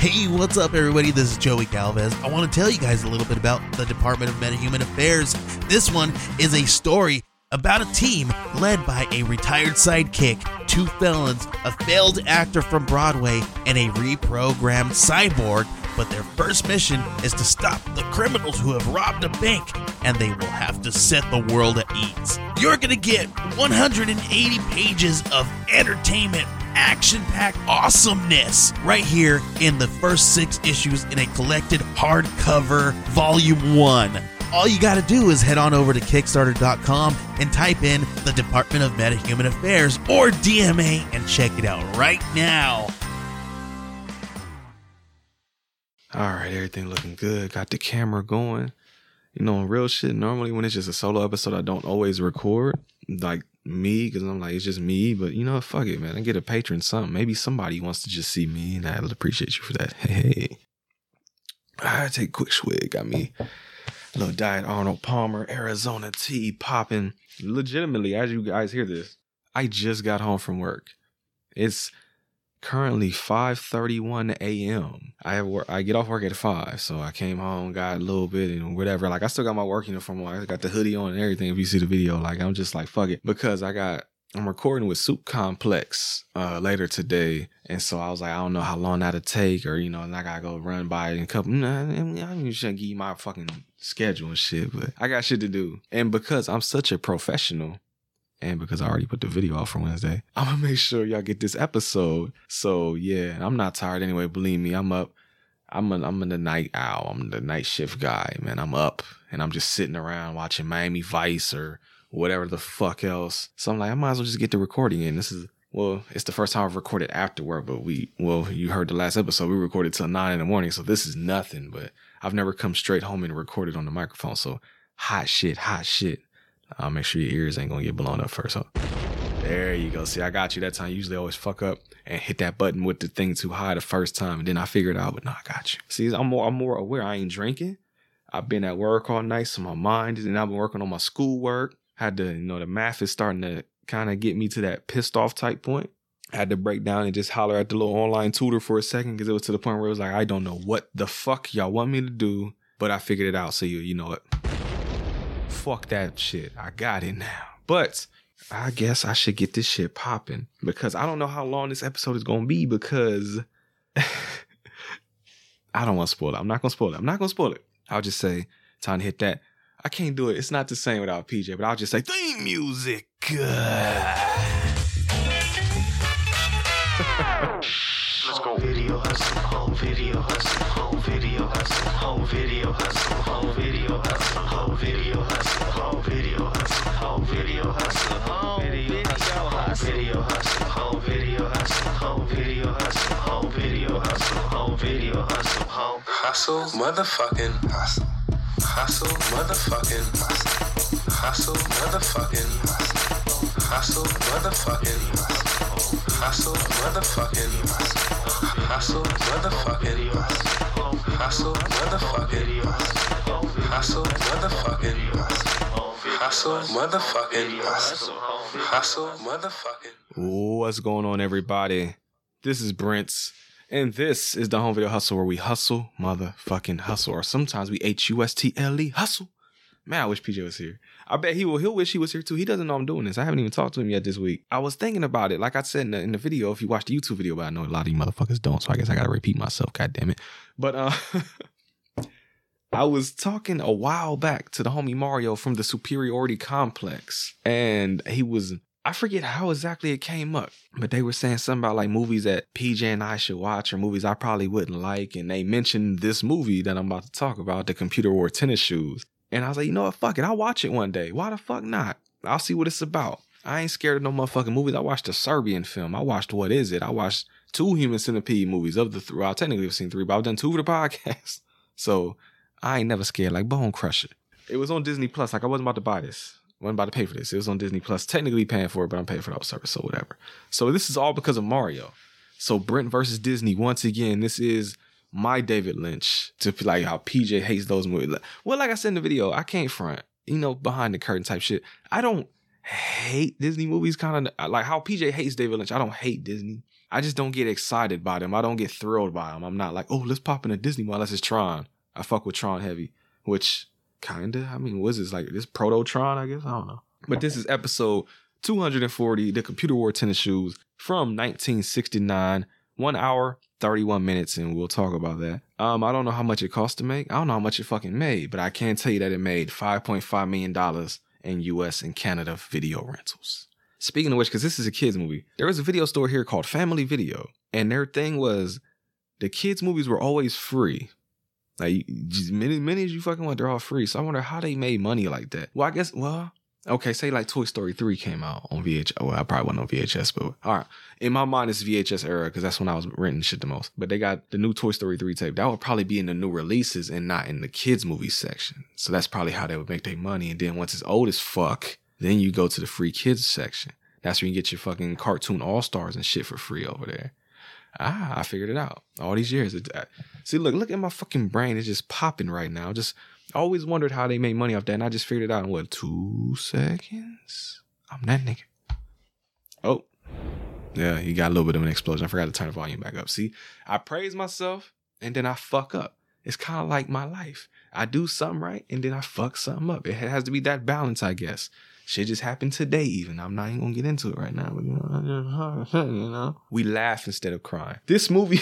Hey, what's up, everybody? This is Joey Galvez. I want to tell you guys a little bit about the Department of Metahuman Affairs. This one is a story about a team led by a retired sidekick, 2 felons, a failed actor from Broadway, and a reprogrammed cyborg. But their first mission is to stop the criminals who have robbed a bank, and they will have to set the world at ease. You're going to get 180 pages of entertainment, action-packed awesomeness right here in the first 6 issues in a collected hardcover volume 1. All you gotta do is head on over to Kickstarter.com and type in the Department of Metahuman Affairs or DMA and check it out right now. All right, everything looking good. Got the camera going. You know, real shit, normally when it's just a solo episode, I don't always record, like me, because I'm like, it's just me. But, you know, fuck it, man. I get a patron something. Maybe somebody wants to just see me, and I'll appreciate you for that. Hey. I take a quick swig. Got me a little Diet Arnold Palmer, Arizona tea popping. Legitimately, as you guys hear this, I just got home from work. It's currently 5:31 a.m. I get off work at 5, so I came home, got a little bit and whatever. Like, I still got my work uniform on. I got the hoodie on and everything. If you see the video, like, I'm just like, fuck it, because I'm recording with Soup Complex later today, and so I was like, I don't know how long that'll take, or you know, and I gotta go run by it in a couple. I shouldn't give you my fucking schedule and shit, but I got shit to do, and because I'm such a professional. And because I already put the video out for Wednesday, I'm going to make sure y'all get this episode. So, yeah, I'm not tired anyway. Believe me, I'm up. I'm the night owl. I'm the night shift guy, man. I'm up and I'm just sitting around watching Miami Vice or whatever the fuck else. So I'm like, I might as well just get the recording in. It's the first time I've recorded after work, but you heard the last episode. We recorded till 9 in the morning. So this is nothing, but I've never come straight home and recorded on the microphone. So hot shit. I'll make sure your ears ain't gonna get blown up first. So there you go. See, I got you that time. Usually I always fuck up and hit that button with the thing too high the first time, and then I figure it out. But no, I got you. See, I'm more aware. I ain't drinking. I've been at work all night, so my mind is, and I've been working on my schoolwork. Had to, the math is starting to kind of get me to that pissed off type point. I had to break down and just holler at the little online tutor for a second, because it was to the point where it was like, I don't know what the fuck y'all want me to do, but I figured it out. So you know what? Fuck that shit. I got it now. But I guess I should get this shit popping, because I don't know how long this episode is going to be, because I don't want to spoil it. I'm not going to spoil it. I'll just say, time to hit that. I can't do it. It's not the same without PJ, but I'll just say theme music. Let's go. Video hustle, whole video hustle, whole video hustle, whole video hustle, whole video hustle, whole video hustle, whole video hustle, whole video hustle, whole video hustle, video hustle, whole video hustle, whole video hustle, whole video hustle, whole video hustle, whole hustle, motherfucking hustle, hustle, motherfucking hustle, hustle, motherfucking hustle, hustle, motherfucking hustle, hustle, motherfucking hustle. Hustle, motherfucking hustle. Hustle, motherfucking hustle. Hustle, motherfucking hustle. Hustle, motherfucking hustle. Hustle, motherfucking. What's going on, everybody? This is Brent's, and this is the Home Video Hustle, where we hustle, motherfucking hustle, or sometimes we HUSTLE hustle. Man, I wish PJ was here. I bet he'll wish he was here too. He doesn't know I'm doing this. I haven't even talked to him yet this week. I was thinking about it. Like I said in the video, if you watch the YouTube video, but I know a lot of you motherfuckers don't, so I guess I gotta repeat myself, god damn it. But I was talking a while back to the homie Mario from the Superiority Complex, and I forget how exactly it came up, but they were saying something about like movies that PJ and I should watch, or movies I probably wouldn't like, and they mentioned this movie that I'm about to talk about, The Computer Wore Tennis Shoes. And I was like, you know what, fuck it, I'll watch it one day. Why the fuck not? I'll see what it's about. I ain't scared of no motherfucking movies. I watched a Serbian film. I watched What Is It? I watched 2 Human Centipede movies of the 3. Well, technically I've seen 3, but I've done 2 for the podcast. So I ain't never scared, like Bone Crusher. It was on Disney Plus. Like, I wasn't about to buy this. I wasn't about to pay for this. It was on Disney Plus. Technically paying for it, but I'm paying for the service, so whatever. So this is all because of Mario. So Brent versus Disney, once again, this is my David Lynch, to like how PJ hates those movies. Well, like I said in the video, I can't front, behind the curtain type shit. I don't hate Disney movies, kind of like how PJ hates David Lynch. I don't hate Disney. I just don't get excited by them. I don't get thrilled by them. I'm not like, oh, let's pop in a Disney Mall. Let's just Tron. I fuck with Tron heavy, which kinda, I mean, what's this, like this Proto-Tron, I guess? I don't know. But this is episode 240, The Computer Wore Tennis Shoes from 1969, 1 hour, 31 minutes, and we'll talk about that. I don't know how much it cost to make. I don't know how much it fucking made, but I can tell you that it made $5.5 million in US and Canada video rentals. Speaking of which, because this is a kids movie, there was a video store here called Family Video, and their thing was the kids movies were always free. Like, many as you fucking want, they're all free. So I wonder how they made money like that. Well, I guess, okay, say like Toy Story 3 came out on VHS. Well, I probably wasn't on VHS, but all right. In my mind, it's VHS era because that's when I was renting shit the most. But they got the new Toy Story 3 tape. That would probably be in the new releases and not in the kids movie section. So that's probably how they would make their money. And then once it's old as fuck, then you go to the free kids section. That's where you get your fucking cartoon all-stars and shit for free over there. I figured it out all these years. See, look at my fucking brain. It's just popping right now. Just always wondered how they made money off that. And I just figured it out in 2 seconds? I'm that nigga. Oh, yeah, you got a little bit of an explosion. I forgot to turn the volume back up. See, I praise myself and then I fuck up. It's kind of like my life. I do something right and then I fuck something up. It has to be that balance, I guess. Shit just happened today even. I'm not even going to get into it right now. But, you know, we laugh instead of crying. This movie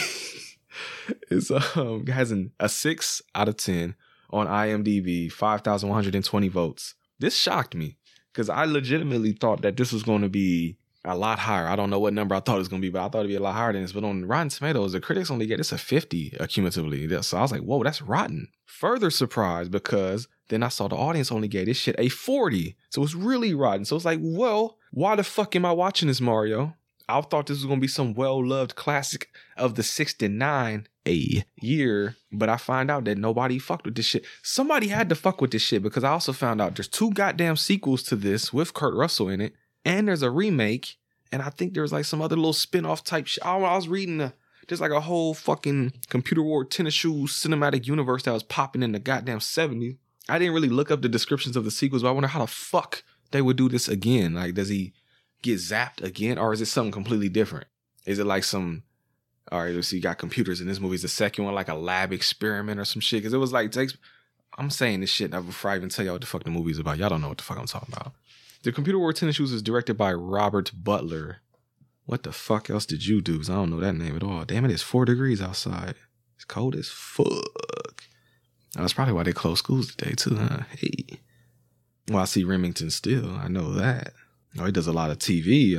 is has a 6 out of 10 on IMDb, 5,120 votes. This shocked me because I legitimately thought that this was going to be a lot higher. I don't know what number I thought it was going to be, but I thought it'd be a lot higher than this. But on Rotten Tomatoes, the critics only get this a 50 cumulatively. So I was like, whoa, that's rotten. Further surprised because then I saw the audience only gave this shit a 40. So it's really rotten. So it's like, well, why the fuck am I watching this, Mario? I thought this was going to be some well-loved classic of the 69 year, but I find out that nobody fucked with this shit. Somebody had to fuck with this shit because I also found out there's 2 goddamn sequels to this with Kurt Russell in it, and there's a remake, and I think there's like some other little spin-off type shit. I was reading there's like a whole fucking Computer Wore Tennis Shoes cinematic universe that was popping in the goddamn 70s. I didn't really look up the descriptions of the sequels, but I wonder how the fuck they would do this again. Like, does he get zapped again, or is it something completely different? Is it like some, all right, let's see, you got computers in this movie. Is the second one like a lab experiment or some shit? Because it was like, I'm saying this shit before I even tell y'all what the fuck the movie's about. Y'all don't know what the fuck I'm talking about. The Computer Wore Tennis Shoes is directed by Robert Butler. What the fuck else did you do? Because I don't know that name at all. Damn it, it's 4 degrees outside. It's cold as fuck. That's probably why they closed schools today too, huh? Hey. Well, I see Remington Steele. I know that. Oh, he does a lot of TV.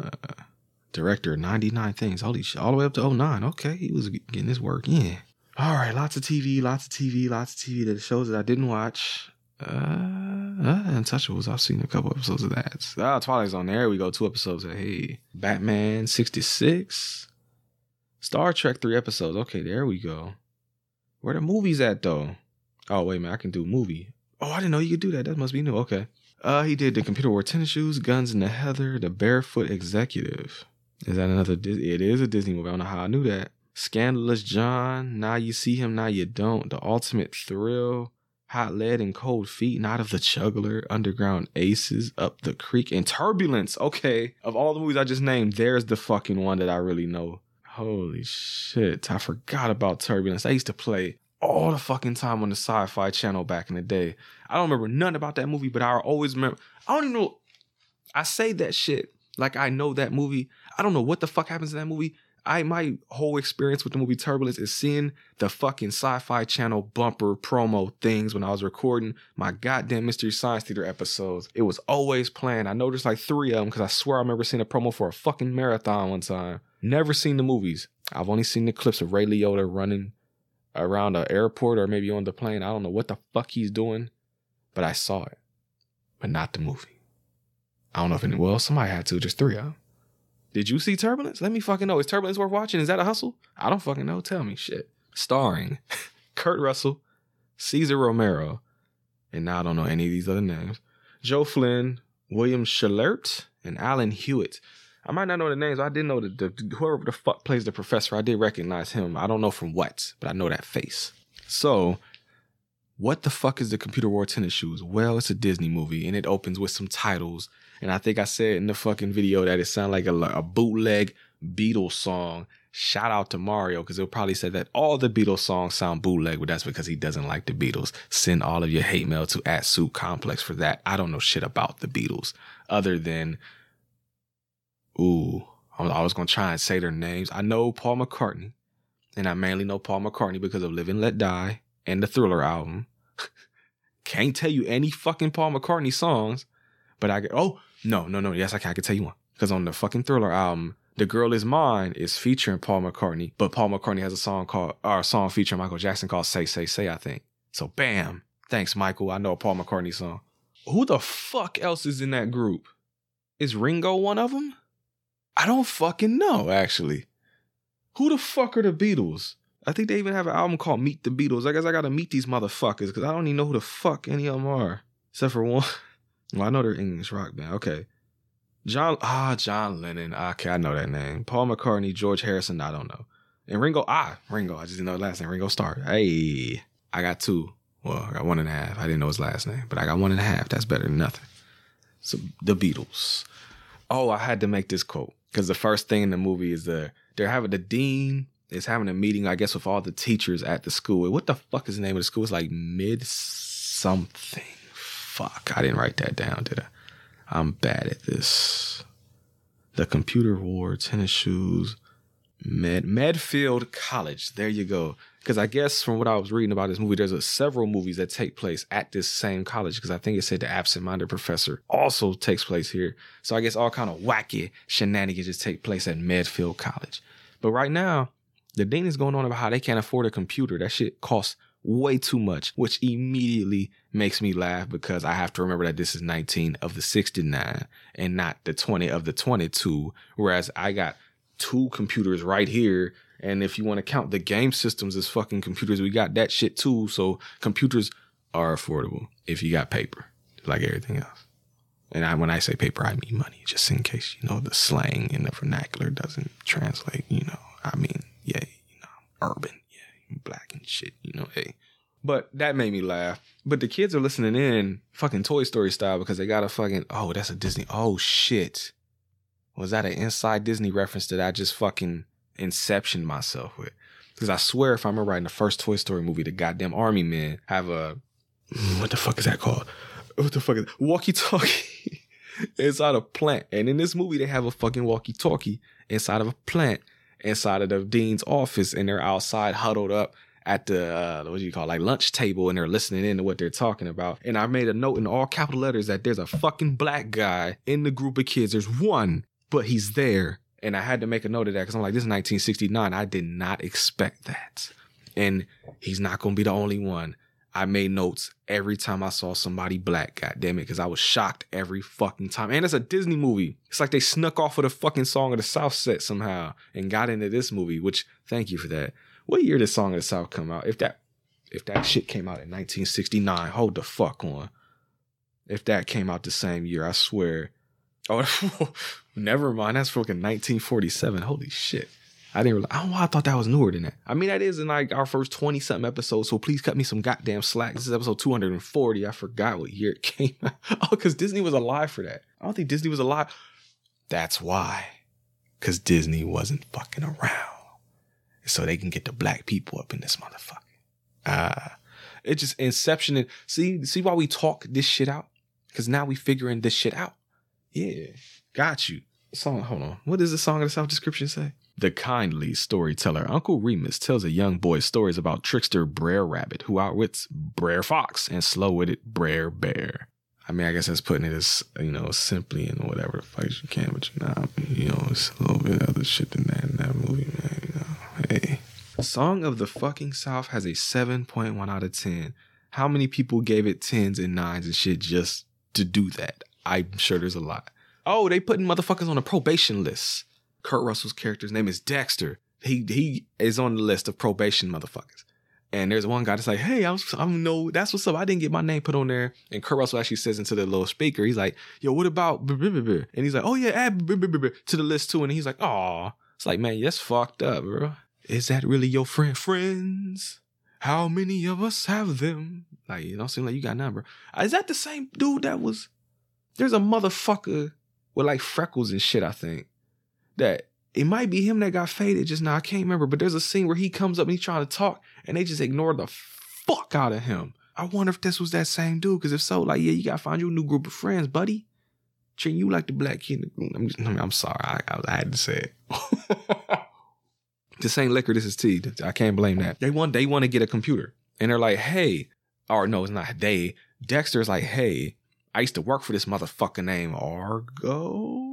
Director of 99 Things. Holy shit. All the way up to 09. Okay, he was getting his work in. All right, lots of TV. The shows that I didn't watch. Untouchables. I've seen a couple episodes of that. Twilight's on there. We go 2 episodes of, hey, Batman 66. Star Trek 3 episodes. Okay, there we go. Where the movies at though? Oh, wait a minute. I can do movie. Oh, I didn't know you could do that. That must be new. Okay. He did The Computer Wore Tennis Shoes, Guns in the Heather, The Barefoot Executive. Is that another Disney? It is a Disney movie. I don't know how I knew that. Scandalous John, Now You See Him, Now You Don't, The Ultimate Thrill, Hot Lead and Cold Feet, Night of the Juggler, Underground Aces, Up the Creek, and Turbulence. Okay, of all the movies I just named, there's the fucking one that I really know. Holy shit, I forgot about Turbulence. I used to play all the fucking time on the Sci-Fi Channel back in the day. I don't remember nothing about that movie, but I always remember. I don't even know. I say that shit like I know that movie. I don't know what the fuck happens in that movie. My whole experience with the movie Turbulence is seeing the fucking Sci-Fi Channel bumper promo things when I was recording my goddamn Mystery Science Theater episodes. It was always playing. I know there's like 3 of them because I swear I remember seeing a promo for a fucking marathon one time. Never seen the movies. I've only seen the clips of Ray Liotta running around an airport or maybe on the plane. I don't know what the fuck he's doing, but I saw it, but not the movie. I don't know if somebody had to. Just 3 of them. Did you see Turbulence? Let me fucking know. Is Turbulence worth watching? Is that a hustle? I don't fucking know. Tell me. Shit. Starring Kurt Russell, Cesar Romero, and now I don't know any of these other names. Joe Flynn, William Schillert, and Alan Hewitt. I might not know the names. I did know that whoever the fuck plays the professor, I did recognize him. I don't know from what, but I know that face. So, what the fuck is The Computer Wore Tennis Shoes? Well, it's a Disney movie, and it opens with some titles. And I think I said in the fucking video that it sounded like a bootleg Beatles song. Shout out to Mario, because he'll probably say that all the Beatles songs sound bootleg, but that's because he doesn't like the Beatles. Send all of your hate mail to @SuitComplex for that. I don't know shit about the Beatles other than, I was going to try and say their names. I know Paul McCartney, and I mainly know Paul McCartney because of Live and Let Die and the Thriller album. Can't tell you any fucking Paul McCartney songs, but no. Yes, I can tell you one. Because on the fucking Thriller album, The Girl Is Mine is featuring Paul McCartney, but Paul McCartney has a song featuring Michael Jackson called Say, Say, Say, I think. So bam. Thanks, Michael. I know a Paul McCartney song. Who the fuck else is in that group? Is Ringo one of them? I don't fucking know, actually. Who the fuck are the Beatles? I think they even have an album called Meet the Beatles. I guess I gotta meet these motherfuckers because I don't even know who the fuck any of them are. Except for one. Well, I know they're English rock band. Okay. John Lennon. Okay, I know that name. Paul McCartney, George Harrison, I don't know. And Ringo. I just didn't know the last name. Ringo Starr. Hey, I got 2. Well, I got 1.5. I didn't know his last name, but I got 1.5. That's better than nothing. So the Beatles. Oh, I had to make this quote because the first thing in the movie is the dean is having a meeting, I guess, with all the teachers at the school. What the fuck is the name of the school? It's like mid something. Fuck, I didn't write that down, did I? I'm bad at this. The Computer War, Tennis Shoes, Medfield College. There you go. Because I guess from what I was reading about this movie, there's several movies that take place at this same college. Because I think it said The Absent-Minded Professor also takes place here. So I guess all kind of wacky shenanigans just take place at Medfield College. But right now, the dean is going on about how they can't afford a computer. That shit costs way too much, which immediately makes me laugh because I have to remember that this is 19 of the 69 and not the 20 of the 22. Whereas I got 2 computers right here. And if you want to count the game systems as fucking computers, we got that shit too. So computers are affordable if you got paper, like everything else. And when I say paper, I mean money, just in case, the slang in the vernacular doesn't translate, I mean, yeah, urban, yeah, black and shit, hey. But that made me laugh. But the kids are listening in fucking Toy Story style because they got a fucking, oh, that's a Disney. Oh, shit. Was that an Inside Disney reference that I just fucking inceptioned myself with? Because I swear if I remember right, in the first Toy Story movie, the goddamn army men have a, what the fuck is that called? What the fuck is it? Walkie-talkie inside a plant. And in this movie, they have a fucking walkie-talkie inside of a plant, inside of the dean's office, and they're outside huddled up at the, lunch table, and they're listening in to what they're talking about. And I made a note in all capital letters that there's a fucking black guy in the group of kids. There's one, but he's there. And I had to make a note of that because I'm like, this is 1969. I did not expect that. And he's not going to be the only one. I made notes every time I saw somebody black, goddammit, because I was shocked every fucking time. And it's a Disney movie. It's like they snuck off of the fucking Song of the South set somehow and got into this movie, which, thank you for that. What year did Song of the South come out? If that shit came out in 1969, hold the fuck on. If that came out the same year, I swear. Oh, never mind. That's fucking 1947. Holy shit. I didn't realize. I thought that was newer than that. I mean, that is in like our first 20-something episodes, so please cut me some goddamn slack. This is episode 240. I forgot what year it came out. Oh, because Disney was alive for that. I don't think Disney was alive. That's why. Because Disney wasn't fucking around. So they can get the black people up in this motherfucker. It just inception. See why we talk this shit out? Because now we figuring this shit out. Yeah, got you. Song, hold on. What does the Song of the South description say? The kindly storyteller, Uncle Remus, tells a young boy stories about trickster Brer Rabbit, who outwits Brer Fox and slow-witted Brer Bear. I mean, I guess that's putting it as, simply and whatever the fuck you can, but it's a little bit other shit than that in that movie, man. Hey. Song of the fucking South has a 7.1 out of 10. How many people gave it 10s and 9s and shit just to do that? I'm sure there's a lot. Oh, they putting motherfuckers on a probation list. Kurt Russell's character's name is Dexter. He is on the list of probation motherfuckers. And there's one guy that's like, hey, I'm no, that's what's up. I didn't get my name put on there. And Kurt Russell actually says into the little speaker, he's like, yo, what about, and he's like, oh yeah, add to the list too. And he's like, aw, it's like, man, that's fucked up, bro. Is that really your friends? How many of us have them? Like, it don't seem like you got none, bro. Is that the same dude that was, there's a motherfucker with like freckles and shit, I think, that It might be him that got faded just now. I can't remember. But there's a scene where he comes up and he's trying to talk and they just ignore the fuck out of him. I wonder if this was that same dude. Because if so, like, yeah, you got to find you a new group of friends, buddy. Treating you like the black kid. I'm sorry. I had to say it. This ain't liquor. This is tea. I can't blame that. They want to get a computer. And they're like, hey. Or no, it's not they. Dexter's like, hey, I used to work for this motherfucker named Argo.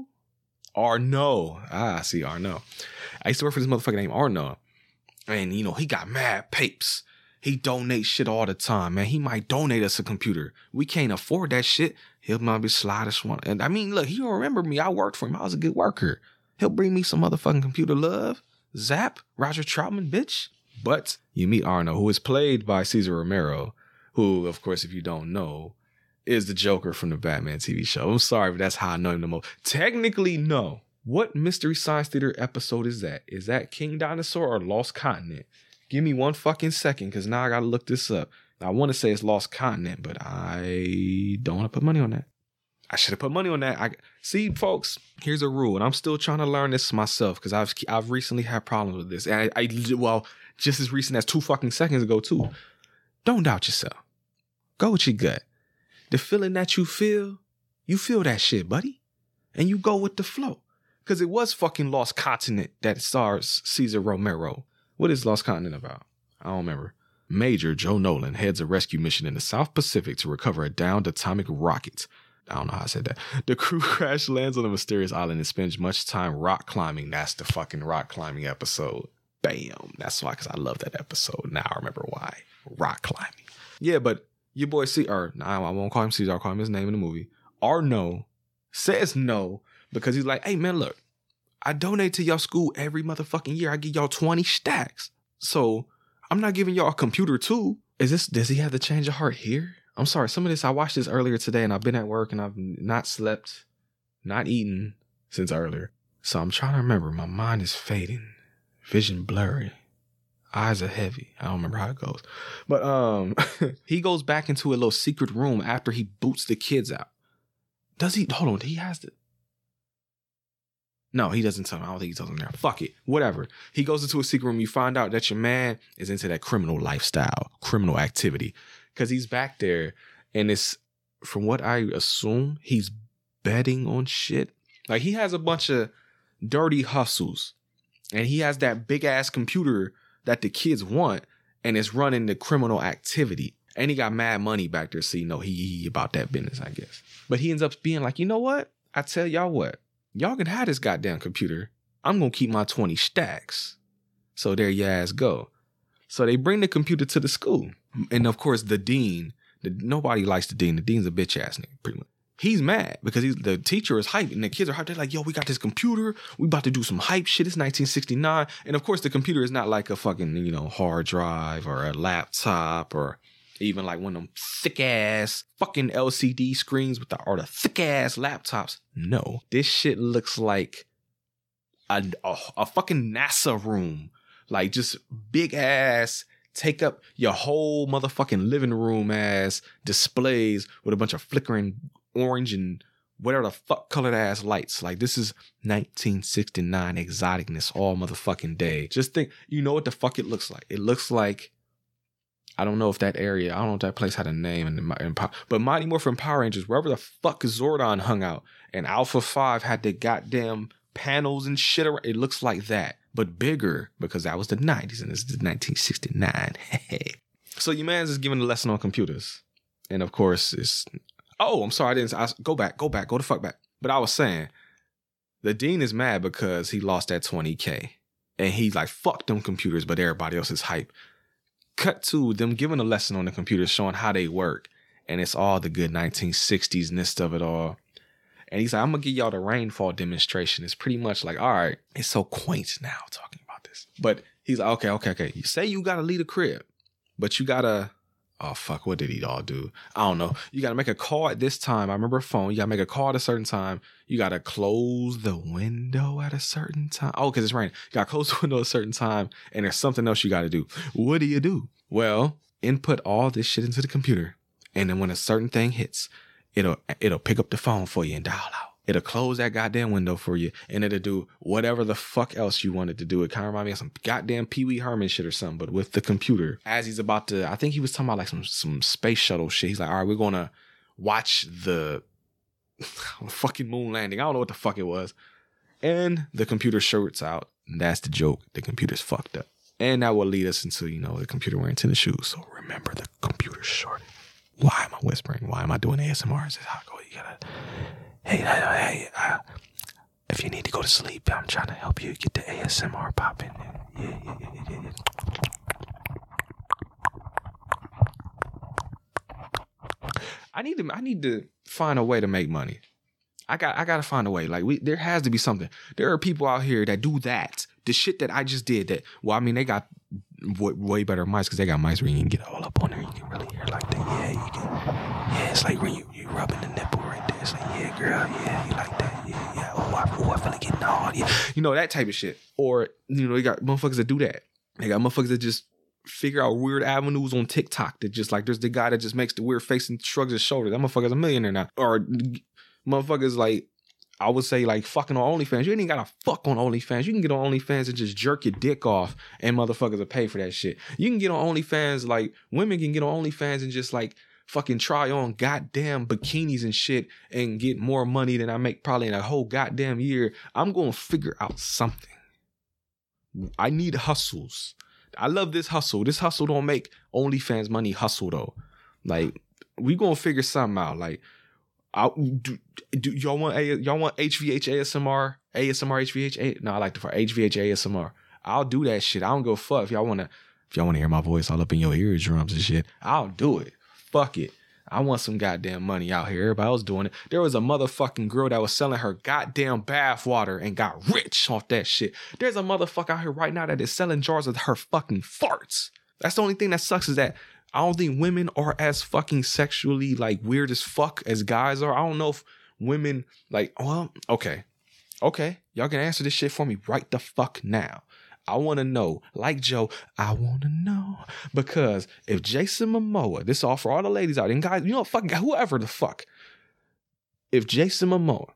Arno. I see Arno. I used to work for this motherfucker named Arno. And, you know, he got mad papes. He donates shit all the time, man. He might donate us a computer. We can't afford that shit. He'll maybe slide us one. And I mean, look, he don't remember me. I worked for him. I was a good worker. He'll bring me some motherfucking computer love. Zap. Roger Troutman, bitch. But you meet Arno, who is played by Cesar Romero, who, of course, if you don't know, is the Joker from the Batman TV show. I'm sorry, but that's how I know him the most. Technically, no. What Mystery Science Theater episode is that? Is that King Dinosaur or Lost Continent? Give me one fucking second, because now I gotta look this up. I want to say it's Lost Continent, but I don't want to put money on that. I should have put money on that. See, folks, here's a rule, and I'm still trying to learn this myself, because I've recently had problems with this. And well, just as recent as 2 fucking seconds ago, too. Don't doubt yourself. Go with your gut. The feeling that you feel that shit, buddy. And you go with the flow. Because it was fucking Lost Continent that stars Cesar Romero. What is Lost Continent about? I don't remember. Major Joe Nolan heads a rescue mission in the South Pacific to recover a downed atomic rocket. I don't know how I said that. The crew crash lands on a mysterious island and spends much time rock climbing. That's the fucking rock climbing episode. Bam. That's why, because I love that episode. Now I remember why. Rock climbing. Yeah, but your boy I won't call him Caesar, I'll call him his name in the movie. Arno says no because he's like, hey man, look, I donate to y'all school every motherfucking year. I give y'all 20 stacks. So I'm not giving y'all a computer too. Does he have the change of heart here? I'm sorry, some of this, I watched this earlier today and I've been at work and I've not slept, not eaten since earlier. So I'm trying to remember. My mind is fading. Vision blurry. Eyes are heavy. I don't remember how it goes. But he goes back into a little secret room after he boots the kids out. Does he? Hold on. He has to. No, he doesn't tell him. I don't think he tells him there. Fuck it. Whatever. He goes into a secret room. You find out that your man is into that criminal lifestyle, criminal activity. Because he's back there and it's, from what I assume, he's betting on shit. Like he has a bunch of dirty hustles and he has that big ass computer that the kids want, and it's running the criminal activity. And he got mad money back there, so you know he about that business, I guess. But he ends up being like, you know what? I tell y'all what, y'all can have this goddamn computer. I'm gonna keep my 20 stacks. So there your ass go. So they bring the computer to the school. And of course, the dean, nobody likes the dean. The dean's a bitch ass nigga, pretty much. He's mad because the teacher is hyped and the kids are hyped. They're like, yo, we got this computer. We about to do some hype shit. It's 1969. And of course, the computer is not like a fucking, hard drive or a laptop or even like one of them thick ass fucking LCD screens or the thick ass laptops. No, this shit looks like a fucking NASA room. Like just big ass, take up your whole motherfucking living room ass displays with a bunch of flickering orange and whatever the fuck colored ass lights. Like this is 1969 exoticness all motherfucking day. Just think, you know what the fuck it looks like? It looks like, I don't know if that area, I don't know if that place had a name, but Mighty Morphin Power Rangers, wherever the fuck Zordon hung out, and Alpha 5 had the goddamn panels and shit around, it looks like that, but bigger, because that was the 90s and this is 1969. So your man's is giving a lesson on computers. And of course, I'm sorry, go the fuck back. But I was saying, the dean is mad because he lost that 20K. And he's like, fuck them computers, but everybody else is hype. Cut to them giving a lesson on the computers, showing how they work. And it's all the good 1960s-ness of it all. And he's like, I'm going to give y'all the rainfall demonstration. It's pretty much like, all right, it's so quaint now talking about this. But he's like, okay. You say you got to leave the crib, but you got to, oh, fuck, what did he all do? I don't know. You got to make a call at this time. I remember a phone. You got to make a call at a certain time. You got to close the window at a certain time. Oh, because it's raining. You got to close the window at a certain time, and there's something else you got to do. What do you do? Well, input all this shit into the computer, and then when a certain thing hits, it'll pick up the phone for you and dial out. It'll close that goddamn window for you, and it'll do whatever the fuck else you wanted to do. It kind of reminds me of some goddamn Pee Wee Herman shit or something, but with the computer. As he's about to, I think he was talking about like some space shuttle shit. He's like, all right, we're gonna watch the fucking moon landing. I don't know what the fuck it was. And the computer shorts out. And that's the joke. The computer's fucked up. And that will lead us into, the computer wearing tennis shoes. So remember, the computer shorted. Why am I whispering? Why am I doing ASMR? Is this how I go? You gotta, hey, if you need to go to sleep, I'm trying to help you get the ASMR popping. Yeah. I need to find a way to make money. I gotta find a way. Like there has to be something. There are people out here that do that. The shit that I just did. They got way better mics because they got mics where you can get all up on there. You can really hear like that. Yeah, you can. Yeah, it's like when you rubbing the nipple right there. It's like, yeah, girl, yeah, you like that. Yeah. Oh, I feel like getting on. Yeah, that type of shit. Or you got motherfuckers that do that. They got motherfuckers that just figure out weird avenues on TikTok that just like there's the guy that just makes the weird face and shrugs his shoulders. That motherfucker's a millionaire now. Or motherfuckers like, I would say like fucking on OnlyFans. You ain't even gotta fuck on OnlyFans. You can get on OnlyFans and just jerk your dick off and motherfuckers will pay for that shit. You can get on OnlyFans, like women can get on OnlyFans and just like fucking try on goddamn bikinis and shit and get more money than I make probably in a whole goddamn year. I'm gonna figure out something. I need hustles. I love this hustle. This hustle don't make OnlyFans money hustle though. Like we gonna figure something out. Like do y'all want HVH ASMR HVH? No, I like the HVH ASMR. I'll do that shit. I don't go fuck if y'all wanna hear my voice all up in your eardrums and shit. I'll do it. Fuck it. I want some goddamn money out here. Everybody else doing it. There was a motherfucking girl that was selling her goddamn bath water and got rich off that shit. There's a motherfucker out here right now that is selling jars of her fucking farts. That's the only thing that sucks is that I don't think women are as fucking sexually like weird as fuck as guys are. I don't know if women like, well, okay. Y'all can answer this shit for me right the fuck now. I want to know, like Joe, I want to know. Because if Jason Momoa, this is all for all the ladies out there, and guys, fucking whoever the fuck. If Jason Momoa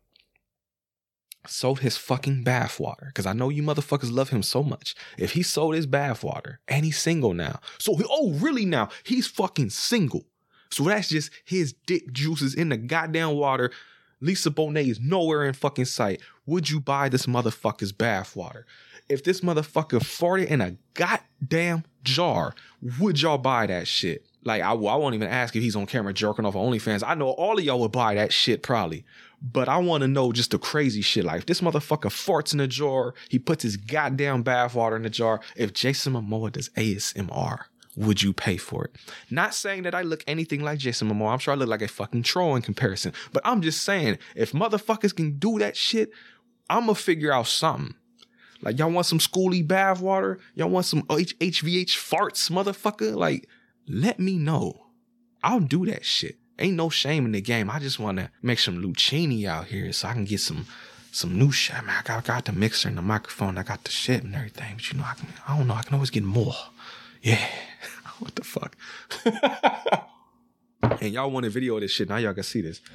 sold his fucking bath water, because I know you motherfuckers love him so much. If he sold his bath water, and he's single now. So, really now? He's fucking single. So that's just his dick juices in the goddamn water. Lisa Bonet is nowhere in fucking sight. Would you buy this motherfucker's bath water? If this motherfucker farted in a goddamn jar, would y'all buy that shit? Like, I won't even ask if he's on camera jerking off on OnlyFans. I know all of y'all would buy that shit probably. But I want to know just the crazy shit. Like, if this motherfucker farts in a jar, he puts his goddamn bath water in the jar. If Jason Momoa does ASMR, would you pay for it? Not saying that I look anything like Jason Momoa. I'm sure I look like a fucking troll in comparison. But I'm just saying, if motherfuckers can do that shit, I'm going to figure out something. Like, y'all want some schooly bath water? Y'all want some HVH farts, motherfucker? Like, let me know. I'll do that shit. Ain't no shame in the game. I just want to make some Lucchini out here so I can get some new shit. I mean, I got the mixer and the microphone. I got the shit and everything. But I don't know. I can always get more. Yeah. What the fuck? And y'all want a video of this shit. Now y'all can see this.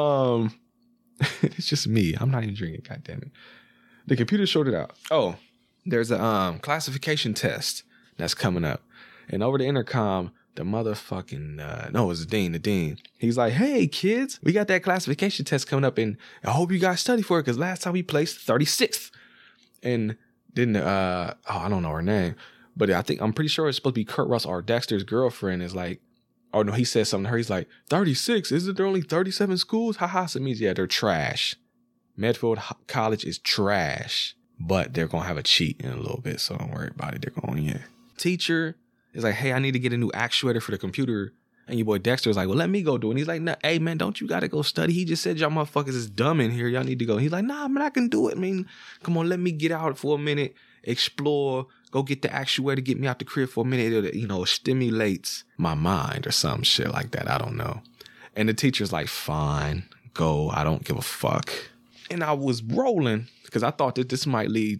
It's just me. I'm not even drinking. God damn it. The computer shorted out. Oh, there's a classification test that's coming up. And over the intercom, the motherfucking, no, it was the dean. He's like, hey, kids, we got that classification test coming up, and I hope you guys study for it, because last time we placed 36th. And then, I don't know her name, but I'm pretty sure it's supposed to be Kurt Russell, or Dexter's girlfriend is like, oh no, he said something to her. He's like, 36? Isn't there only 37 schools? Haha, so it means, yeah, they're trash. Medfield College is trash, but they're going to have a cheat in a little bit, so don't worry about it. They're going, yeah. Teacher is like, hey, I need to get a new actuator for the computer. And your boy Dexter is like, well, let me go do it. And he's like, nah, hey, man, don't you got to go study? He just said y'all motherfuckers is dumb in here. Y'all need to go. He's like, nah, man, I can do it. I mean, come on, let me get out for a minute, explore, go get the actuator, get me out the crib for a minute. It stimulates my mind or some shit like that. I don't know. And the teacher's like, fine, go. I don't give a fuck. And I was rolling because I thought that this might lead.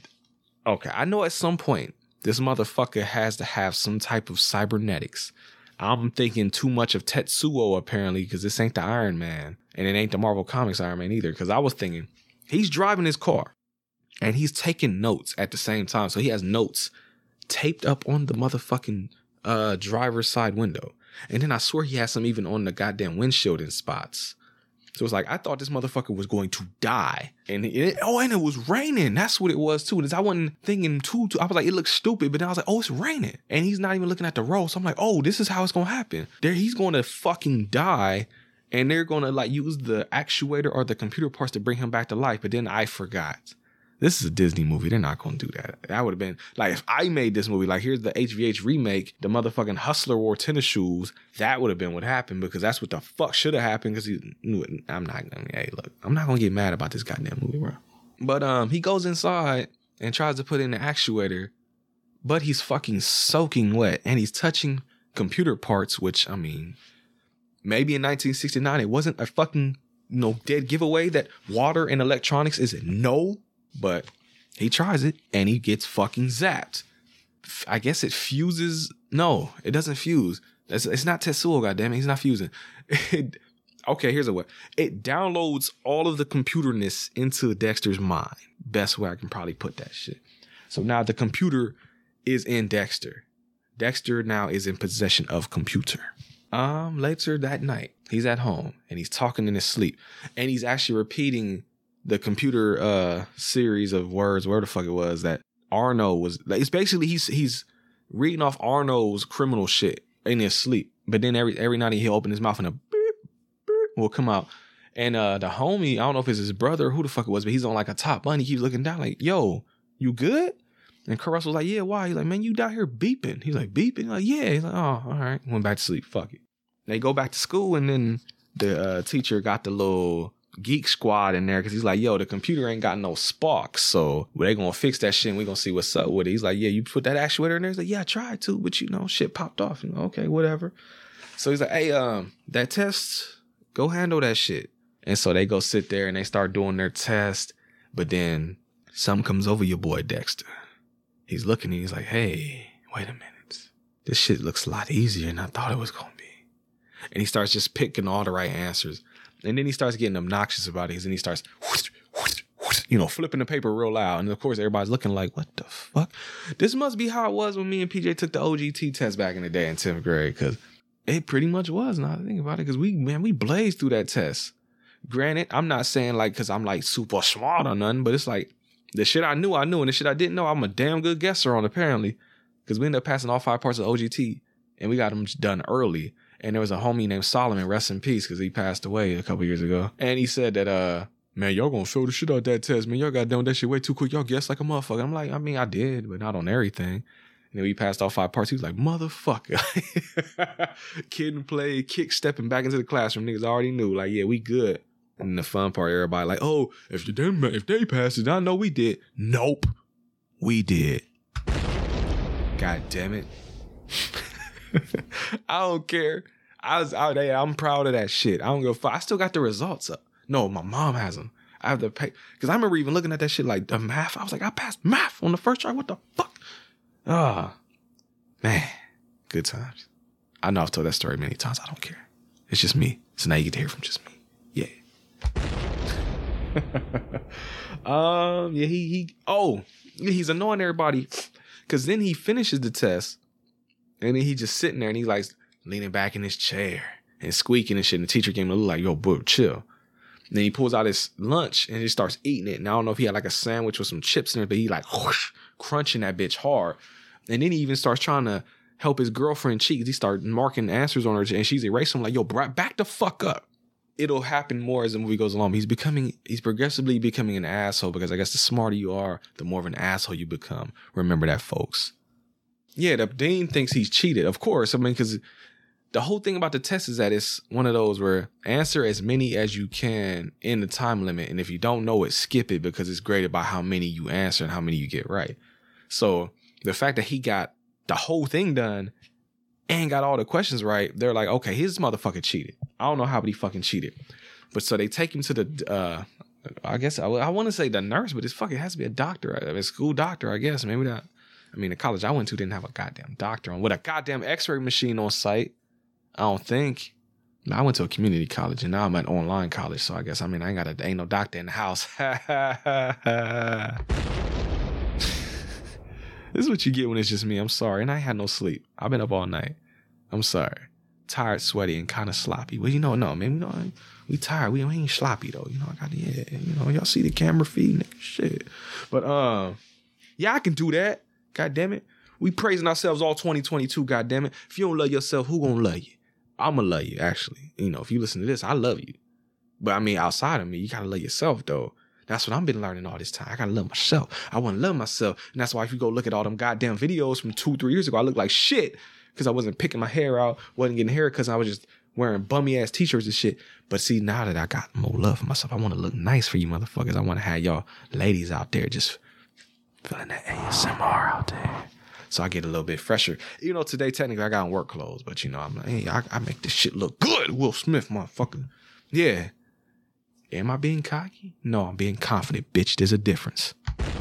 Okay, I know at some point this motherfucker has to have some type of cybernetics. I'm thinking too much of Tetsuo apparently, because this ain't the Iron Man. And it ain't the Marvel Comics Iron Man either. Because I was thinking, he's driving his car and he's taking notes at the same time. So he has notes taped up on the motherfucking driver's side window. And then I swear he has some even on the goddamn windshield in spots. So it's like, I thought this motherfucker was going to die. And it was raining. That's what it was too. I wasn't thinking too. I was like, it looks stupid. But then I was like, oh, it's raining. And he's not even looking at the road. So I'm like, oh, this is how it's going to happen. He's going to fucking die. And they're going to like use the actuator or the computer parts to bring him back to life. But then I forgot. This is a Disney movie. They're not going to do that. That would have been like, if I made this movie, like here's the HVH remake, the motherfucking hustler wore tennis shoes. That would have been what happened, because that's what the fuck should have happened, because he knew it. I'm not going to get mad about this goddamn movie, bro. But he goes inside and tries to put in the actuator, but he's fucking soaking wet and he's touching computer parts, which, I mean, maybe in 1969, it wasn't a fucking, dead giveaway that water and electronics is no. But he tries it and he gets fucking zapped. I guess it fuses. No, it doesn't fuse. It's not Tetsuo, goddammit. He's not fusing. Okay, here's a way. It downloads all of the computerness into Dexter's mind. Best way I can probably put that shit. So now the computer is in Dexter. Dexter now is in possession of computer. Later that night, he's at home and he's talking in his sleep. And he's actually repeating the computer series of words, where the fuck it was, that Arno was. Like, it's basically he's reading off Arno's criminal shit in his sleep. But then every night he'll open his mouth and a beep, beep will come out. And the homie, I don't know if it's his brother or who the fuck it was, but he's on like a top button. He keeps looking down like, yo, you good? And Kurt Russell's like, yeah, why? He's like, man, you down here beeping. He's like, beeping? He's like, yeah. He's like, oh, all right. Went back to sleep. Fuck it. They go back to school, and then the teacher got the little geek squad in there, because he's like, yo, the computer ain't got no sparks, so they gonna fix that shit and we gonna see what's up with it. He's like, yeah, you put that actuator in there? He's like, yeah, I tried to, but shit popped off. Okay, whatever. So he's like, hey, that test, go handle that shit. And so they go sit there and they start doing their test, but then something comes over your boy Dexter. He's looking and he's like, hey, wait a minute, this shit looks a lot easier than I thought it was gonna be. And he starts just picking all the right answers. And then he starts getting obnoxious about it. And he starts, flipping the paper real loud. And of course, everybody's looking like, what the fuck? This must be how it was when me and PJ took the OGT test back in the day in 10th grade. Because it pretty much was, now that I think about it. Because we blazed through that test. Granted, I'm not saying like, because I'm like super smart or nothing. But it's like, the shit I knew. And the shit I didn't know, I'm a damn good guesser on, apparently. Because we ended up passing all 5 parts of OGT. And we got them done early. And there was a homie named Solomon, rest in peace, because he passed away a couple years ago. And he said that, man, y'all gonna fail the shit out that test, man. Y'all got done with that shit way too quick. Y'all guessed like a motherfucker. I'm like, I mean, I did, but not on everything. And then we passed all 5 parts. He was like, motherfucker. Kid and play, kick stepping back into the classroom. Niggas already knew, like, yeah, we good. And the fun part, everybody like, oh, if they passed it, I know we did. Nope, we did. God damn it. I don't care. I'm proud of that shit. I don't give a fuck. I still got the results up. No, my mom has them. I have to pay. Because I remember even looking at that shit like the math. I was like, I passed math on the first try. What the fuck? Man. Good times. I know I've told that story many times. I don't care. It's just me. So now you get to hear from just me. Yeah. He's annoying everybody. Because then he finishes the test. And then he just sitting there and he's like leaning back in his chair and squeaking and shit. And the teacher came to look like, yo, bro, chill. And then he pulls out his lunch and he starts eating it. And I don't know if he had like a sandwich with some chips in it, but he like whoosh, crunching that bitch hard. And then he even starts trying to help his girlfriend cheat. He started marking answers on her and she's erasing him like, yo, back the fuck up. It'll happen more as the movie goes along. He's progressively becoming an asshole, because I guess the smarter you are, the more of an asshole you become. Remember that, folks. Yeah, the dean thinks he's cheated. Of course. I mean, because the whole thing about the test is that it's one of those where answer as many as you can in the time limit. And if you don't know it, skip it, because it's graded by how many you answer and how many you get right. So the fact that he got the whole thing done and got all the questions right, they're like, okay, his motherfucker cheated. I don't know how, but he fucking cheated. But so they take him to the, I guess I want to say the nurse, but it's fucking has to be a doctor, a school doctor, I guess. Maybe not. I mean, the college I went to didn't have a goddamn doctor on with a goddamn x-ray machine on site. I don't think. I went to a community college and now I'm at online college. So I guess, ain't no doctor in the house. This is what you get when it's just me. I'm sorry. And I ain't had no sleep. I've been up all night. I'm sorry. Tired, sweaty, and kind of sloppy. Well, no, man. We tired. We ain't sloppy, though. Y'all see the camera feed, nigga. Shit. But, yeah, I can do that. God damn it. We praising ourselves all 2022, God damn it. If you don't love yourself, who gonna love you? I'm gonna love you, actually. If you listen to this, I love you. But, outside of me, you gotta love yourself, though. That's what I've been learning all this time. I gotta love myself. I want to love myself. And that's why if you go look at all them goddamn videos from 2-3 years ago, I look like shit because I wasn't picking my hair out, wasn't getting hair because I was just wearing bummy ass t-shirts and shit. But see, now that I got more love for myself, I want to look nice for you motherfuckers. I want to have y'all ladies out there just feeling that ASMR out there. So I get a little bit fresher. Today technically I got on work clothes, but I'm like, hey, I make this shit look good. Will Smith, motherfucker. Yeah. Am I being cocky? No, I'm being confident, bitch. There's a difference.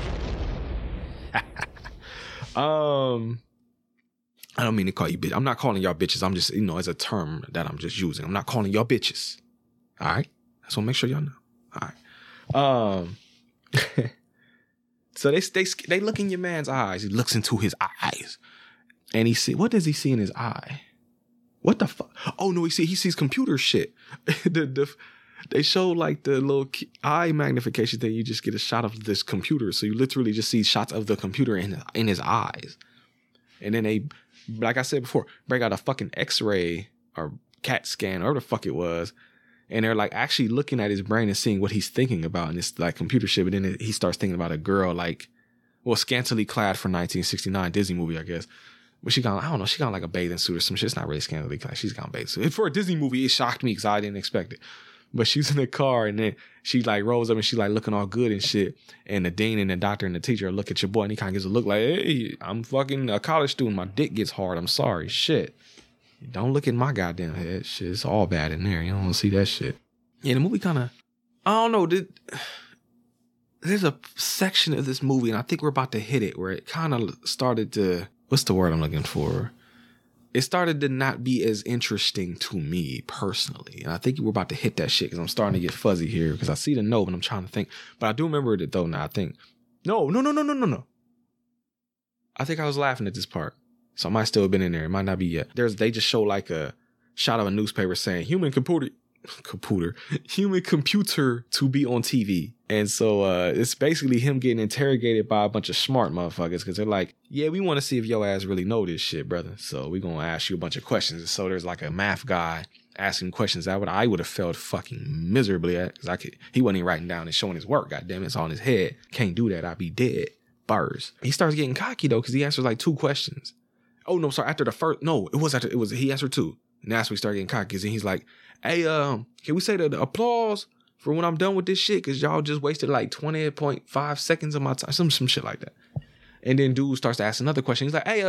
I don't mean to call you bitch. I'm not calling y'all bitches. I'm just, as a term that I'm just using. I'm not calling y'all bitches. All right? I just want to make sure y'all know. All right. So they look in your man's eyes. He looks into his eyes. And what does he see in his eye? What the fuck? Oh, no, he sees computer shit. They show like the little eye magnification thing. You just get a shot of this computer. So you literally just see shots of the computer in his eyes. And then they, like I said before, break out a fucking x-ray or CAT scan, or whatever the fuck it was. And they're like actually looking at his brain and seeing what he's thinking about. And it's like computer shit. But then he starts thinking about a girl scantily clad for 1969 Disney movie, I guess. But she got like a bathing suit or some shit. It's not really scantily clad. She's got a bathing suit. For a Disney movie, it shocked me because I didn't expect it. But she's in the car and then she like rolls up and she like looking all good and shit. And the dean and the doctor and the teacher look at your boy and he kind of gives a look like, hey, I'm fucking a college student. My dick gets hard. I'm sorry. Shit. Don't look at my goddamn head. Shit, it's all bad in there. You don't want to see that shit. Yeah, the movie kind of, I don't know. There's a section of this movie and I think we're about to hit it where it kind of started to, what's the word I'm looking for? It started to not be as interesting to me personally. And I think we're about to hit that shit because I'm starting to get fuzzy here because I see the note, but I'm trying to think. But I do remember it though now. I think, no. I think I was laughing at this part. So I might still have been in there. It might not be yet. They just show like a shot of a newspaper saying human computer to be on TV. And so it's basically him getting interrogated by a bunch of smart motherfuckers because they're like, yeah, we want to see if your ass really know this shit, brother. So we're going to ask you a bunch of questions. And so there's like a math guy asking questions that I would have failed fucking miserably at because he wasn't even writing down and showing his work. God damn it, it's on his head. Can't do that. I'd be dead. Bars. He starts getting cocky though because he answers like 2 questions. Oh, no, sorry. After the first, no, he answered 2. And that's when he started getting cocky because he's like, hey, can we say the applause for when I'm done with this shit? Because y'all just wasted like 20.5 seconds of my time. Some shit like that. And then dude starts to ask another question. He's like, hey,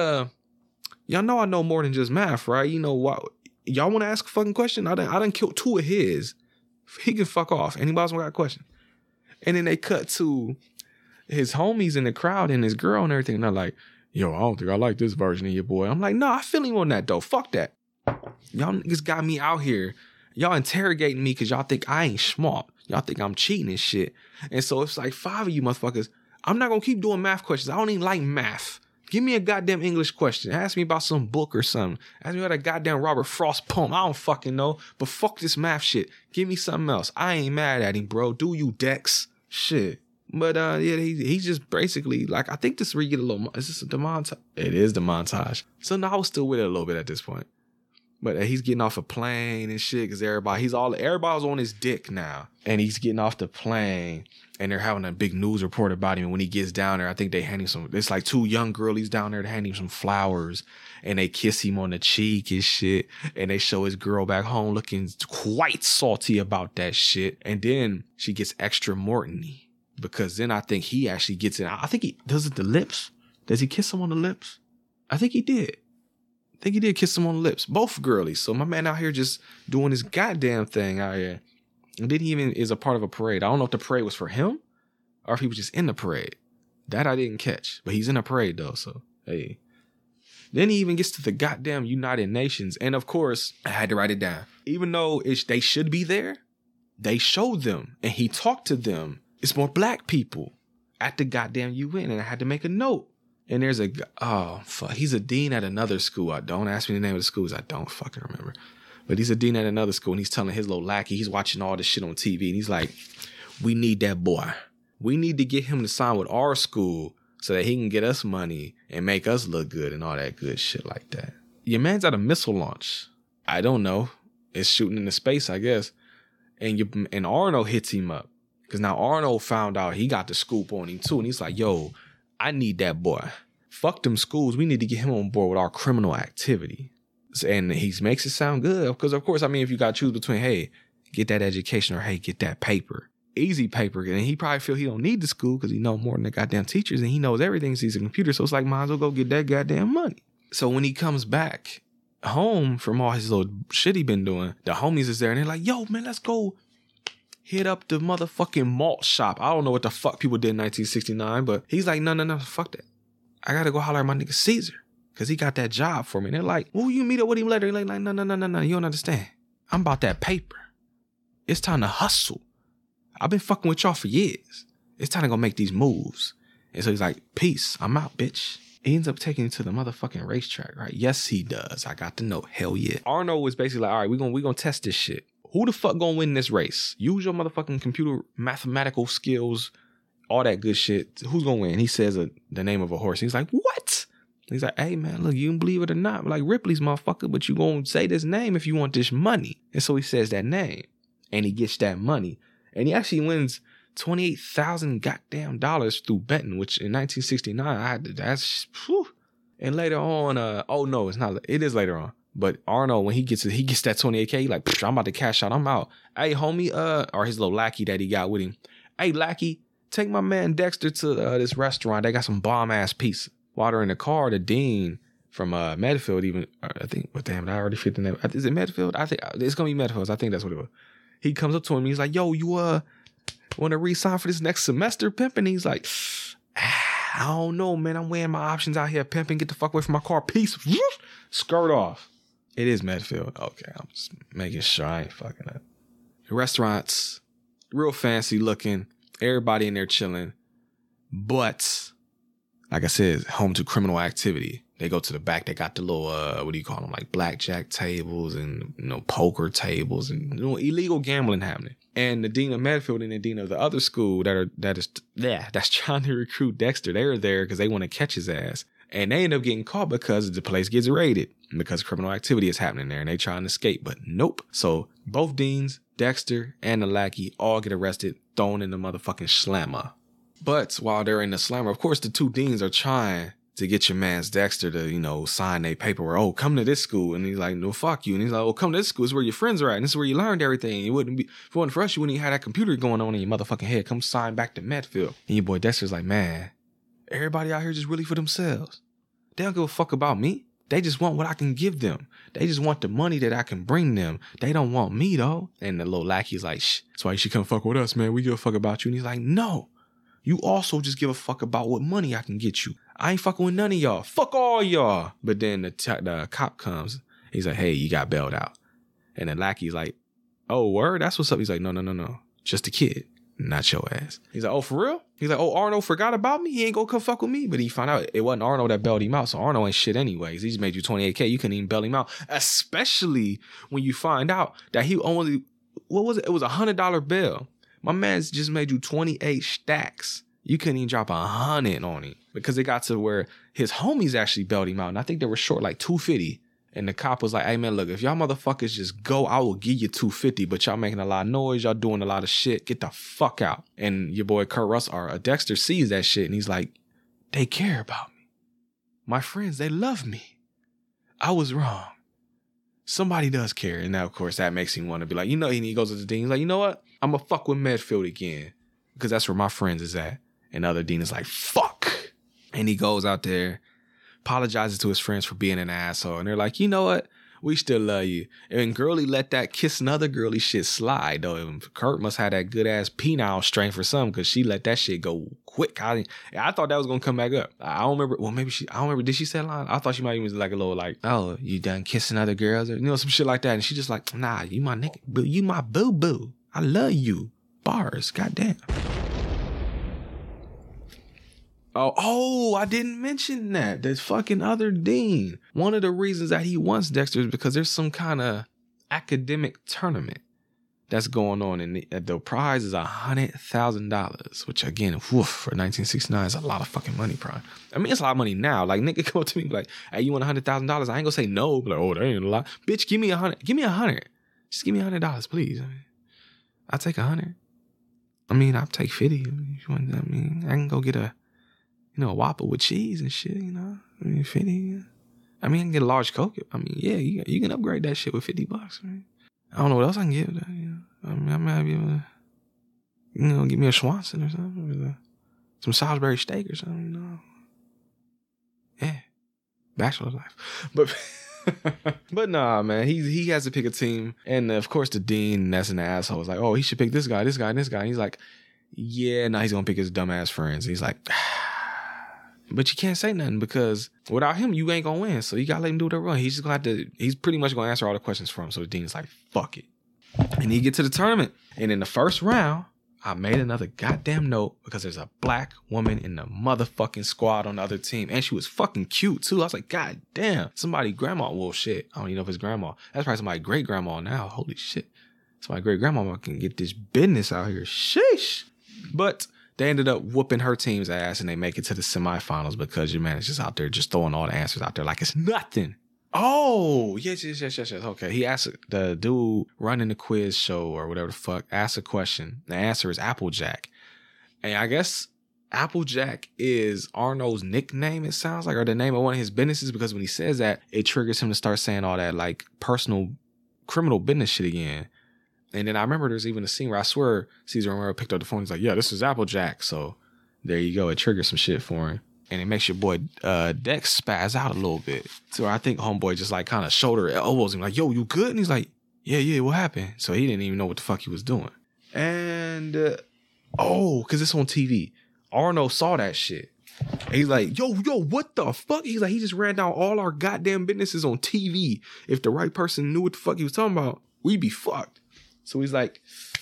y'all know I know more than just math, right? You know what? Y'all want to ask a fucking question? I done killed 2 of his. He can fuck off. Anybody else got a question? And then they cut to his homies in the crowd and his girl and everything. And they're like, yo, I don't think I like this version of your boy. I'm like, no, I feel him on that though. Fuck that. Y'all niggas got me out here. Y'all interrogating me because y'all think I ain't smart. Y'all think I'm cheating and shit. And so it's like 5 of you motherfuckers. I'm not going to keep doing math questions. I don't even like math. Give me a goddamn English question. Ask me about some book or something. Ask me about a goddamn Robert Frost poem. I don't fucking know. But fuck this math shit. Give me something else. I ain't mad at him, bro. Do you, Dex? Shit. But yeah, he's just basically like, I think this is where you get a little, is this the montage? It is the montage. So now I was still with it a little bit at this point. But he's getting off a plane and shit because everybody's on his dick now. And he's getting off the plane and they're having a big news report about him. And when he gets down there, I think they hand him it's like 2 young girlies down there to hand him some flowers and they kiss him on the cheek and shit. And they show his girl back home looking quite salty about that shit. And then she gets extra Morton-y because then I think he actually gets it. I think he does it the lips. Does he kiss him on the lips? I think he did. I think he did kiss him on the lips. Both girlies. So my man out here just doing his goddamn thing out here. And then he even is a part of a parade. I don't know if the parade was for him or if he was just in the parade. That I didn't catch. But he's in a parade though. So, hey. Then he even gets to the goddamn United Nations. And of course, I had to write it down. Even though they should be there, they showed them and he talked to them. It's more black people at the goddamn UN. And I had to make a note. And there's he's a dean at another school. Don't ask me the name of the schools. I don't fucking remember. But he's a dean at another school and he's telling his little lackey, he's watching all this shit on TV. And he's like, we need that boy. We need to get him to sign with our school so that he can get us money and make us look good and all that good shit like that. Your man's at a missile launch. I don't know. It's shooting into space, I guess. And Arnold hits him up. Because now Arnold found out he got the scoop on him too. And he's like, yo, I need that boy. Fuck them schools. We need to get him on board with our criminal activity. And he makes it sound good. Because, of course, I mean, if you got to choose between, hey, get that education or, hey, get that paper. Easy paper. And he probably feel he don't need the school because he know more than the goddamn teachers and he knows everything. He's a computer. So it's like, might as well go get that goddamn money. So when he comes back home from all his little shit he been doing, the homies is there and they're like, yo, man, let's go hit up the motherfucking malt shop. I don't know what the fuck people did in 1969, but he's like, no, fuck that. I got to go holler at my nigga Caesar because he got that job for me. And they're like, well, you meet up with him later. He's like, no, you don't understand. I'm about that paper. It's time to hustle. I've been fucking with y'all for years. It's time to go make these moves. And so he's like, peace, I'm out, bitch. He ends up taking it to the motherfucking racetrack, right? Yes, he does. I got to know. Hell yeah. Arnold was basically like, all right, we're gonna test this shit. Who the fuck gonna win this race? Use your motherfucking computer mathematical skills, all that good shit. Who's gonna win? He says the name of a horse. He's like, what? He's like, hey, man, look, you can believe it or not. Like Ripley's motherfucker, but you gonna say this name if you want this money. And so he says that name. And he gets that money. And he actually wins $28,000 goddamn dollars through betting, which in 1969, And later on, no, it's not. It is later on. But Arnold, when he gets that 28K, he like, I'm about to cash out. I'm out. Hey, homie, or his little lackey that he got with him. Hey, lackey, take my man Dexter to this restaurant. They got some bomb ass pizza. While they're in the car, the dean from Medfield, even I think. But damn, I already fit the name. Is it Medfield? I think it's gonna be Medfield. I think that's what it was. He comes up to him. He's like, yo, you want to re-sign for this next semester, pimp? And he's like, I don't know, man. I'm weighing my options out here, pimping. Get the fuck away from my car. Peace. Skirt off. It is Medfield. Okay, I'm just making sure I ain't fucking up. The restaurant's real fancy looking. Everybody in there chilling. But, like I said, home to criminal activity. They go to the back. They got the little, what do you call them? Like blackjack tables and, poker tables and illegal gambling happening. And the dean of Medfield and the dean of the other school that's trying to recruit Dexter, they're there because they want to catch his ass. And they end up getting caught because the place gets raided because criminal activity is happening there and they try to escape. But nope. So both deans, Dexter and the lackey, all get arrested, thrown in the motherfucking slammer. But while they're in the slammer, of course, the two deans are trying to get your man's Dexter to, sign their paperwork. Oh, come to this school. And he's like, no, fuck you. And he's like, oh, come to this school. This is where your friends are at. And this is where you learned everything. If it wasn't for us, you wouldn't even have that computer going on in your motherfucking head. Come sign back to Medfield. And your boy Dexter's like, man, everybody out here just really for themselves. They don't give a fuck about me. They just want what I can give them. They just want the money that I can bring them. They don't want me, though. And the little lackey's like, shh, that's why you should come fuck with us, man. We give a fuck about you. And he's like, no. You also just give a fuck about what money I can get you. I ain't fucking with none of y'all. Fuck all y'all. But then the cop comes. He's like, hey, you got bailed out. And the lackey's like, oh, word? That's what's up. He's like, no. Just a kid. Not your ass. He's like, oh, for real? He's like, oh, Arnold forgot about me? He ain't gonna come fuck with me? But he found out it wasn't Arnold that bailed him out. So Arnold ain't shit anyways. He just made you $28K. You couldn't even bail him out. Especially when you find out that he only, what was it? It was $100 bail. My man's just made you 28 stacks. You couldn't even drop 100 on him because it got to where his homies actually bailed him out. And I think they were short like $250. And the cop was like, hey, man, look, if y'all motherfuckers just go, I will give you $250. But y'all making a lot of noise. Y'all doing a lot of shit. Get the fuck out. And your boy Kurt Russell, or Dexter, sees that shit. And he's like, they care about me. My friends, they love me. I was wrong. Somebody does care. And now, of course, that makes him want to be like, and he goes to the dean. He's like, you know what? I'm going to fuck with Medfield again because that's where my friends is at. And the other dean is like, fuck. And he goes out there, apologizes to his friends for being an asshole. And they're like, you know what? We still love you. And Girly let that kiss another girly shit slide, though. And Kurt must have that good-ass penile strength or something, because she let that shit go quick. I thought that was going to come back up. I don't remember. Well, maybe I don't remember. Did she say a line? I thought she might even like a little like, oh, you done kissing other girls? Or, you know, some shit like that. And she just like, nah, you my nigga. You my boo-boo. I love you. Bars. Goddamn. Oh, I didn't mention that. There's fucking other Dean. One of the reasons that he wants Dexter is because there's some kind of academic tournament that's going on, and the prize is $100,000, which again, for 1969 is a lot of fucking money, probably. I mean, it's a lot of money now. Like, nigga come up to me like, hey, you want $100,000? I ain't gonna say no. But like, oh, that ain't a lot. Bitch, give me $100. Give me $100. Just give me $100, please. I mean, I'll take $100. I mean, I'll take 50. I mean, I can go get a Whopper with cheese and shit, you know. I mean, 50. I mean, I can get a large Coke. I mean, yeah, you can upgrade that shit with $50. Right? I don't know what else I can get. You know? I mean, I might be able to, get me a Swanson or something, or some Salisbury steak or something, you know. Yeah, bachelor life. But nah, man, he has to pick a team, and of course the dean, that's an asshole, is like, oh, he should pick this guy, and this guy. And he's like, yeah, nah, he's gonna pick his dumbass friends. He's like. But you can't say nothing because without him, you ain't gonna win. So you gotta let him do whatever. He's just gonna have to. He's pretty much gonna answer all the questions for him. So the dean's like, "Fuck it," and he get to the tournament. And in the first round, I made another goddamn note because there's a black woman in the motherfucking squad on the other team, and she was fucking cute too. I was like, God damn, somebody grandma. Well, shit, I don't even know if it's grandma. That's probably somebody great grandma now. Holy shit, somebody great grandma can get this business out here. Sheesh, but. They ended up whooping her team's ass, and they make it to the semifinals because your man is just out there just throwing all the answers out there like it's nothing. Oh, yes. Okay. He asked the dude running the quiz show or whatever the fuck, asked a question. The answer is Applejack. And I guess Applejack is Arnold's nickname, it sounds like, or the name of one of his businesses, because when he says that, it triggers him to start saying all that like personal criminal business shit again. And then I remember there's even a scene where I swear Cesar Romero picked up the phone. He's like, yeah, this is Applejack. So there you go. It triggers some shit for him. And it makes your boy Dex spaz out a little bit. So I think homeboy just like kind of shoulder elbows him like, yo, you good? And he's like, yeah, what happened? So he didn't even know what the fuck he was doing. And, because it's on TV. Arno saw that shit. And he's like, yo, what the fuck? He's like, he just ran down all our goddamn businesses on TV. If the right person knew what the fuck he was talking about, we'd be fucked. So he's like,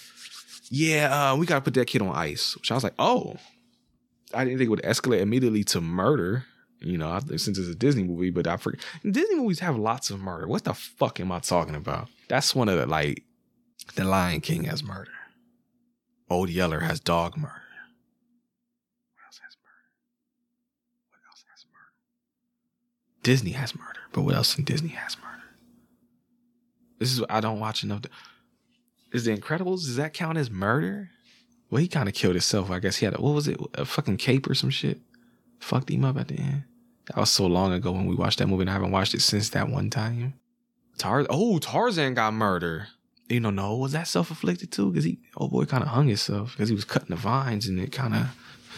yeah, we got to put that kid on ice. Which I was like, oh. I didn't think it would escalate immediately to murder. You know, since it's a Disney movie, but I forget. Disney movies have lots of murder. What the fuck am I talking about? That's one of the, like, The Lion King has murder. Old Yeller has dog murder. What else has murder? Disney has murder. But what else in Disney has murder? This is, I don't watch enough. Is The Incredibles, does that count as murder? Well, he kind of killed himself. I guess he had a fucking cape or some shit? Fucked him up at the end. That was so long ago when we watched that movie, and I haven't watched it since that one time. Tarzan got murder. You know, no, was that self-inflicted too? Because old boy kind of hung himself because he was cutting the vines, and it kind of,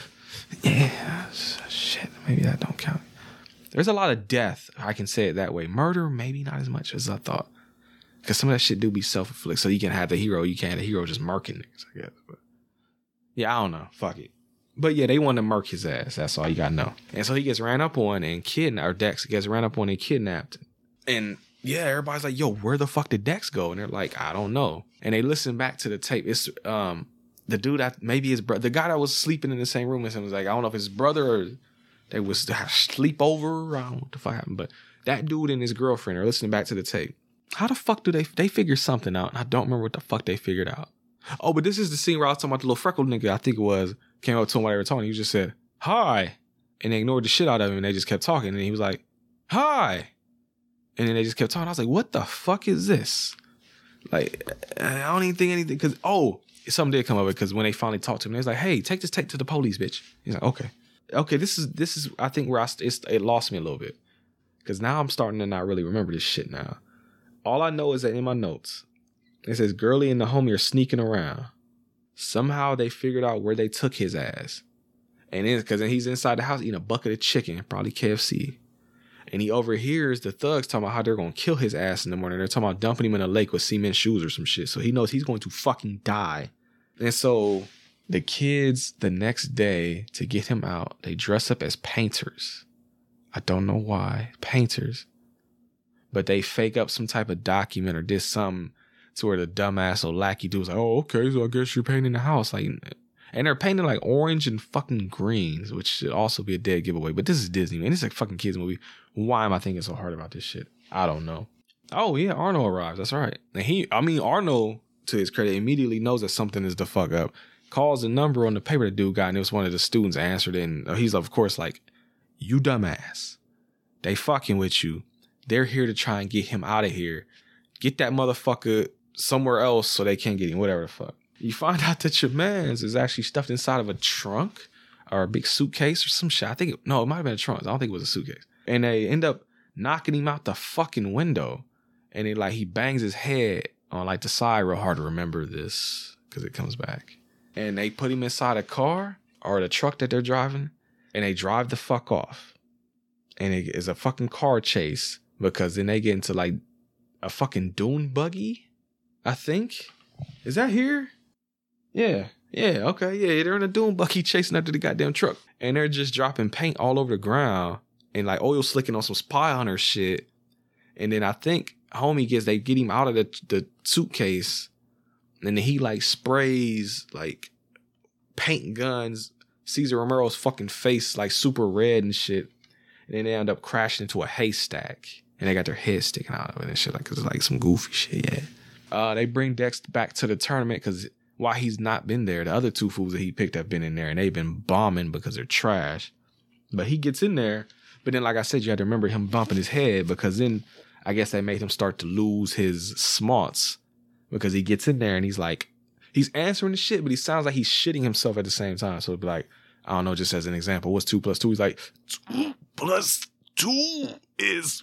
shit, maybe that don't count. There's a lot of death. I can say it that way. Murder, maybe not as much as I thought. Because some of that shit do be self-inflicted. So you can have the hero, you can't have the hero just murking niggas, I guess. But yeah, I don't know. Fuck it. But yeah, they want to murk his ass. That's all you gotta know. And so he gets ran up on and kidnapped, or Dex gets ran up on and kidnapped. And yeah, everybody's like, yo, where the fuck did Dex go? And they're like, I don't know. And they listen back to the tape. It's the dude that maybe his brother, the guy that was sleeping in the same room as him was like, I don't know if his brother or they was sleepover. I don't know what the fuck happened. But that dude and his girlfriend are listening back to the tape. How the fuck do they figure something out? And I don't remember what the fuck they figured out. Oh, but this is the scene where I was talking about the little freckled nigga, I think it was, came up to him while they were talking. He just said, hi. And they ignored the shit out of him and they just kept talking. And he was like, hi. And then they just kept talking. I was like, what the fuck is this? Like, I don't even think anything, because, something did come of it, because when they finally talked to him, they was like, hey, take this tape to the police, bitch. He's like, okay. Okay, this is I think where it lost me a little bit. Because now I'm starting to not really remember this shit now. All I know is that in my notes, it says Girly and the homie are sneaking around. Somehow they figured out where they took his ass. And then, because he's inside the house eating a bucket of chicken, probably KFC. And he overhears the thugs talking about how they're going to kill his ass in the morning. They're talking about dumping him in a lake with cement shoes or some shit. So he knows he's going to fucking die. And so the kids, the next day, to get him out, they dress up as painters. I don't know why. Painters. But they fake up some type of document or did something to where the dumbass or lackey dude's like, oh, okay, so I guess you're painting the house. Like, and they're painting like orange and fucking greens, which should also be a dead giveaway. But this is Disney, man. This is a fucking kids movie. Why am I thinking so hard about this shit? I don't know. Oh, yeah, Arnold arrives. That's right. And Arnold, to his credit, immediately knows that something is the fuck up. Calls the number on the paper the dude got, and it was one of the students answered it. And he's, of course, like, you dumbass. They fucking with you. They're here to try and get him out of here. Get that motherfucker somewhere else so they can't get him, whatever the fuck. You find out that your man's is actually stuffed inside of a trunk or a big suitcase or some shit. It might have been a trunk. I don't think it was a suitcase. And they end up knocking him out the fucking window. And he bangs his head on like the side real hard to remember this because it comes back. And they put him inside a car or the truck that they're driving and they drive the fuck off. And it is a fucking car chase because then they get into like a fucking dune buggy, I think. Is that here? Yeah, okay, yeah, they're in a dune buggy chasing after the goddamn truck. And they're just dropping paint all over the ground and like oil slicking on some spy hunter shit. And then I think they get him out of the suitcase and then he like sprays like paint guns, Cesar Romero's fucking face like super red and shit. And then they end up crashing into a haystack and they got their head sticking out of it and shit. Like, 'cause it's like some goofy shit, yeah. They bring Dex back to the tournament because while he's not been there, the other two fools that he picked have been in there and they've been bombing because they're trash. But he gets in there. But then, like I said, you had to remember him bumping his head because then I guess that made him start to lose his smarts because he gets in there and he's like, he's answering the shit, but he sounds like he's shitting himself at the same time. So it'd be like, I don't know, just as an example, what's 2 + 2? He's like, 2 + 2 is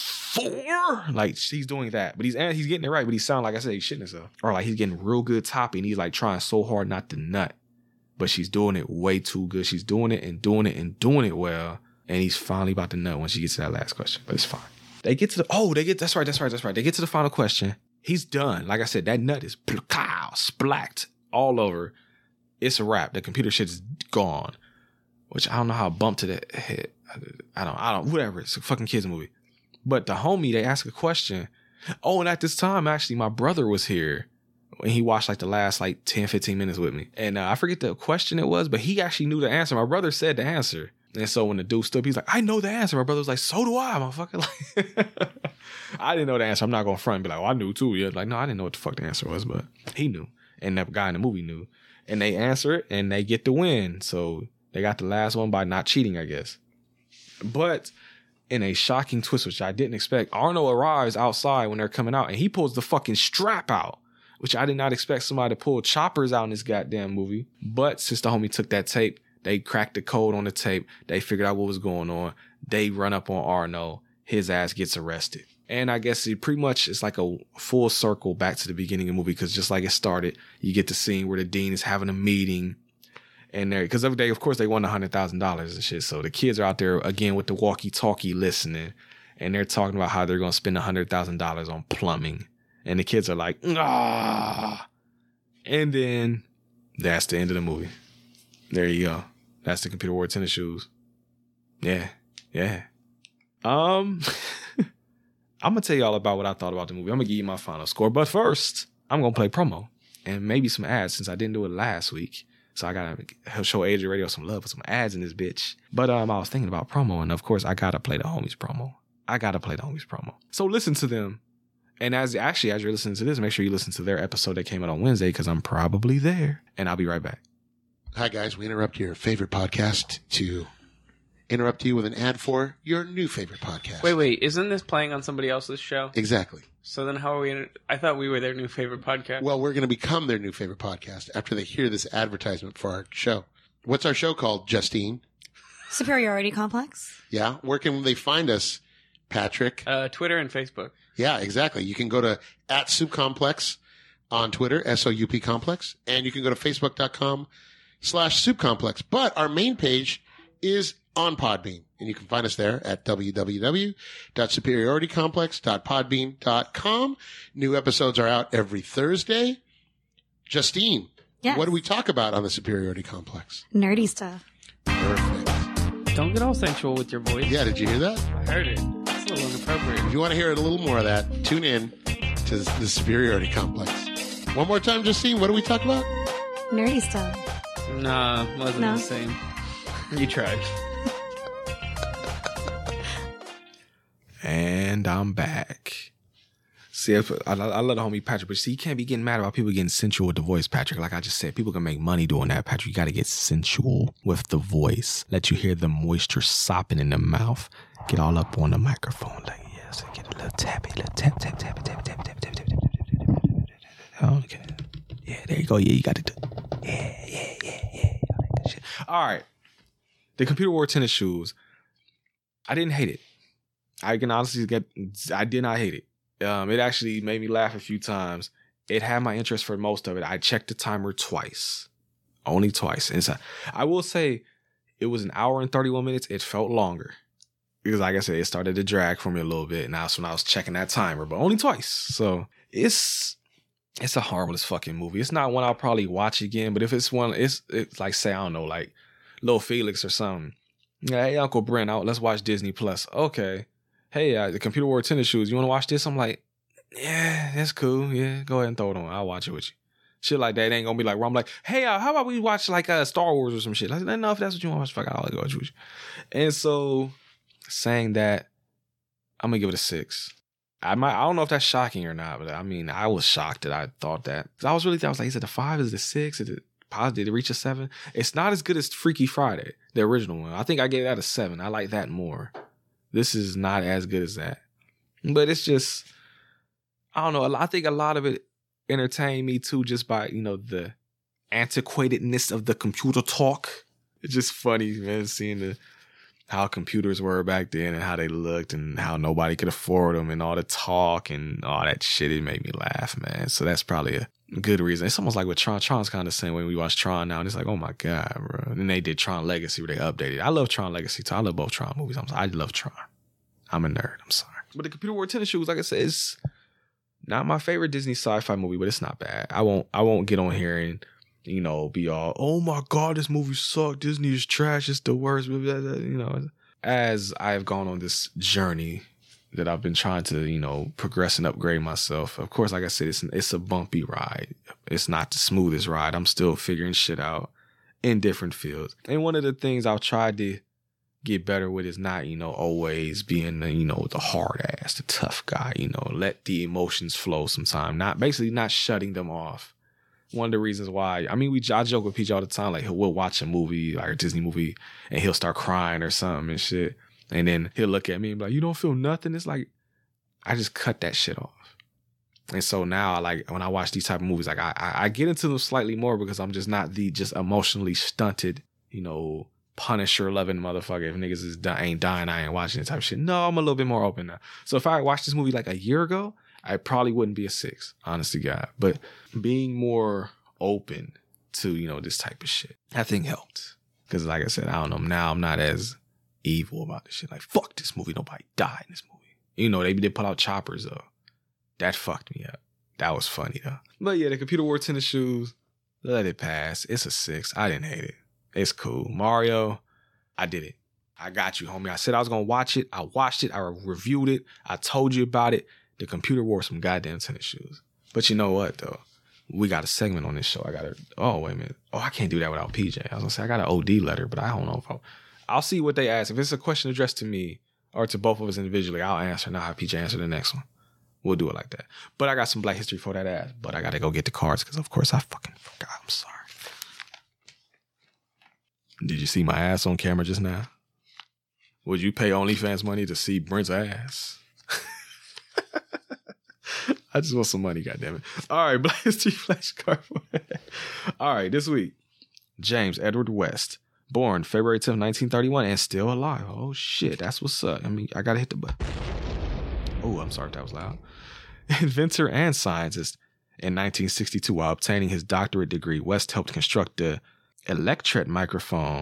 4. Like, he's doing that, but he's getting it right, but he sounds like I said, he's shitting himself. Or like he's getting real good toppy and he's like trying so hard not to nut, but she's doing it way too good. She's doing it and doing it and doing it well. And he's finally about to nut when she gets to that last question, but it's fine. They get to that's right. They get to the final question. He's done. Like I said, that nut is splacked all over. It's a wrap. The computer shit is gone, which I don't know how I bumped to that head. I don't, whatever. It's a fucking kids movie. But the homie, they ask a question. Oh, and at this time, actually, my brother was here and he watched like the last like 10, 15 minutes with me. And I forget the question it was, but he actually knew the answer. My brother said the answer. And so when the dude stood up, he's like, I know the answer. My brother was like, so do I, motherfucker. Like, I didn't know the answer. I'm not going to front and be like, oh, I knew too. Yeah. Like, no, I didn't know what the fuck the answer was, but he knew. And that guy in the movie knew. And they answer it and they get the win. So they got the last one by not cheating, I guess. But in a shocking twist, which I didn't expect, Arnold arrives outside when they're coming out and he pulls the fucking strap out, which I did not expect somebody to pull choppers out in this goddamn movie. But since the homie took that tape, they cracked the code on the tape. They figured out what was going on. They run up on Arnold. His ass gets arrested. And I guess it pretty much is like a full circle back to the beginning of the movie because just like it started, you get the scene where the dean is having a meeting. And there, because of course, they won $100,000 and shit. So the kids are out there again with the walkie-talkie listening. And they're talking about how they're going to spend $100,000 on plumbing. And the kids are like, ah. And then that's the end of the movie. There you go. That's the computer wore tennis shoes. Yeah. I'm going to tell y'all about what I thought about the movie. I'm going to give you my final score. But first, I'm going to play promo and maybe some ads since I didn't do it last week. So I got to show AJ Radio some love with some ads in this bitch. But I was thinking about promo. And of course, I got to play the homies promo. So listen to them. And as you're listening to this, make sure you listen to their episode that came out on Wednesday because I'm probably there. And I'll be right back. Hi, guys. We interrupt your favorite podcast to interrupt you with an ad for your new favorite podcast. Wait. Isn't this playing on somebody else's show? Exactly. So then how are we I thought we were their new favorite podcast. Well, we're going to become their new favorite podcast after they hear this advertisement for our show. What's our show called, Justine? Superiority Complex. Yeah. Where can they find us, Patrick? Twitter and Facebook. Yeah, exactly. You can go to @SoupComplex on Twitter, SOUP Complex, and you can go to Facebook.com/SoupComplex. But our main page is on Podbean. And you can find us there at www.superioritycomplex.podbean.com. New episodes are out every Thursday. Justine, Yes. what do we talk about on the Superiority Complex? Nerdy stuff. Perfect. Don't get all sensual with your voice. Yeah, did you hear that? I heard it. It's a little inappropriate. If you want to hear a little more of that, tune in to the Superiority Complex. One more time, Justine, what do we talk about? Nerdy stuff. Nah, wasn't No. the same. You tried. And I'm back. See, I love the homie Patrick, but see, you can't be getting mad about people getting sensual with the voice, Patrick. Like I just said, people can make money doing that, Patrick. You got to get sensual with the voice. Let you hear the moisture sopping in the mouth. Get all up on the microphone. Like, yeah, so get a little tappy, little tap, tap, tap, tap, tap, tap, tap, tap, tap, tap, tap. Okay. Yeah, there you go. Yeah, you got to do. Yeah. All that good shit. All right. The computer wore tennis shoes. I didn't hate it. I can honestly I did not hate it. It actually made me laugh a few times. It had my interest for most of it. I checked the timer twice. Only twice. And so I will say it was an hour and 31 minutes. It felt longer. Because like I said, it started to drag for me a little bit. And that's when I was checking that timer. But only twice. So it's a harmless fucking movie. It's not one I'll probably watch again. But if it's one, it's like, say, I don't know, like Lil Felix or something. Yeah, hey, Uncle Brent, let's watch Disney Plus. Okay. Hey, the computer wore tennis shoes. You want to watch this? I'm like, yeah, that's cool. Yeah, go ahead and throw it on. I'll watch it with you. Shit like that. It ain't going to be like, where I'm like, hey, how about we watch like Star Wars or some shit? Like, no, if that's what you want to watch, fuck, I'll go watch with you. And so, saying that, I'm going to give it a 6. I don't know if that's shocking or not, but I mean, I was shocked that I thought that. I was like, is it a 5? Is it a 6? Is it positive? Did it reach a 7? It's not as good as Freaky Friday, the original one. I think I gave that a 7. I like that more. This is not as good as that. But it's just, I don't know. I think a lot of it entertained me too, just by, the antiquatedness of the computer talk. It's just funny, man, seeing how computers were back then and how they looked and how nobody could afford them and all the talk and all that shit. It made me laugh, man. So that's probably a good reason. It's almost like with Tron. Tron's kind of the same way we watch Tron now. And it's like, oh my God, bro. And then they did Tron Legacy where they updated. I love Tron Legacy too. I love both Tron movies. I love Tron. I'm a nerd. I'm sorry. But the computer wore tennis shoes, like I said, it's not my favorite Disney sci-fi movie, but it's not bad. I won't get on here and, be all, oh my God, this movie sucked. Disney is trash. It's the worst. As I've gone on this journey that I've been trying to, progress and upgrade myself. Of course, like I said, it's a bumpy ride. It's not the smoothest ride. I'm still figuring shit out in different fields. And one of the things I've tried to get better with is not, always being the hard ass, the tough guy, let the emotions flow sometime. Not shutting them off. One of the reasons why, I joke with PJ all the time, like we'll watch a movie, like a Disney movie, and he'll start crying or something and shit. And then he'll look at me and be like, you don't feel nothing? It's like, I just cut that shit off. And so now, like, when I watch these type of movies, like, I get into them slightly more because I'm just not the just emotionally stunted, Punisher loving motherfucker. If niggas ain't dying, I ain't watching this type of shit. No, I'm a little bit more open now. So if I watched this movie like a year ago, I probably wouldn't be a 6, honest to God. But being more open to, this type of shit, I think helped. Because like I said, I don't know, now I'm not as evil about this shit. Like, fuck this movie. Nobody died in this movie. They did put out choppers, though. That fucked me up. That was funny, though. But yeah, the computer wore tennis shoes. Let it pass. It's a 6. I didn't hate it. It's cool. Mario, I did it. I got you, homie. I said I was going to watch it. I watched it. I reviewed it. I told you about it. The computer wore some goddamn tennis shoes. But you know what, though? We got a segment on this show. Oh, wait a minute. Oh, I can't do that without PJ. I was going to say, I got an OD letter, but I don't know if I'll see what they ask. If it's a question addressed to me or to both of us individually, I'll answer. Now have PJ answer the next one. We'll do it like that. But I got some Black History for that ass. But I got to go get the cards because, of course, I fucking forgot. I'm sorry. Did you see my ass on camera just now? Would you pay OnlyFans money to see Brent's ass? I just want some money, goddammit. All right, Black History flashcard. All right, this week, James Edward West, born February 10th, 1931, and still alive. Oh, shit, that's what's up. I got to hit the button. Oh, I'm sorry if that was loud. Inventor and scientist. In 1962, while obtaining his doctorate degree, West helped construct the Electret microphone.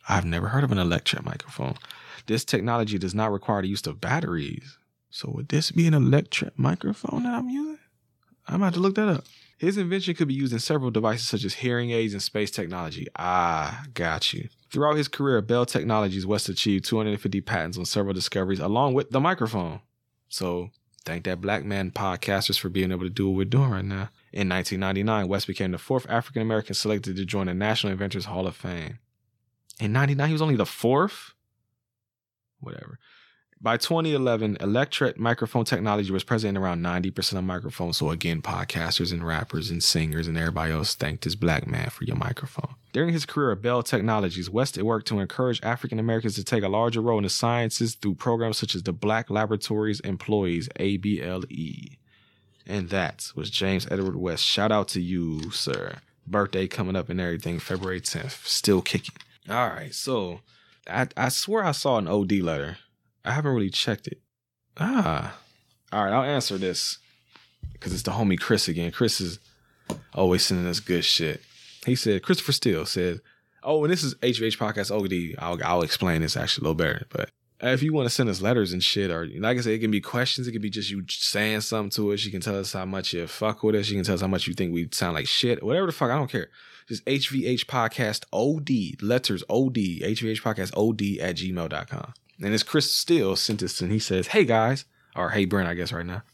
I've never heard of an electret microphone. This technology does not require the use of batteries. So would this be an electret microphone that I'm using? I'm about to look that up. His invention could be used in several devices such as hearing aids and space technology. Ah, got you. Throughout his career at Bell Technologies, West achieved 250 patents on several discoveries along with the microphone. So thank that Black Man podcasters for being able to do what we're doing right now. In 1999, West became the 4th African-American selected to join the National Inventors Hall of Fame. In 99, he was only the 4th? Whatever. By 2011, electret microphone technology was present in around 90% of microphones. So again, podcasters and rappers and singers and everybody else thanked this Black man for your microphone. During his career at Bell Technologies, West worked to encourage African Americans to take a larger role in the sciences through programs such as the Black Laboratories Employees, ABLE. And that was James Edward West. Shout out to you, sir. Birthday coming up and everything, February 10th. Still kicking. All right, so I swear I saw an OD letter. I haven't really checked it. All right, I'll answer this because it's the homie Chris again. Chris is always sending us good shit. He said, Christopher Steele said, oh, and this is HVH Podcast OD. I'll explain this actually a little better. But if you want to send us letters and shit, or like I said, it can be questions. It can be just you saying something to us. You can tell us how much you fuck with us. You can tell us how much you think we sound like shit. Whatever the fuck, I don't care. Just HVH Podcast OD, letters OD, HVH Podcast OD at gmail.com. And it's Chris Steele sent this and he says, hey guys, or hey Brent, I guess right now.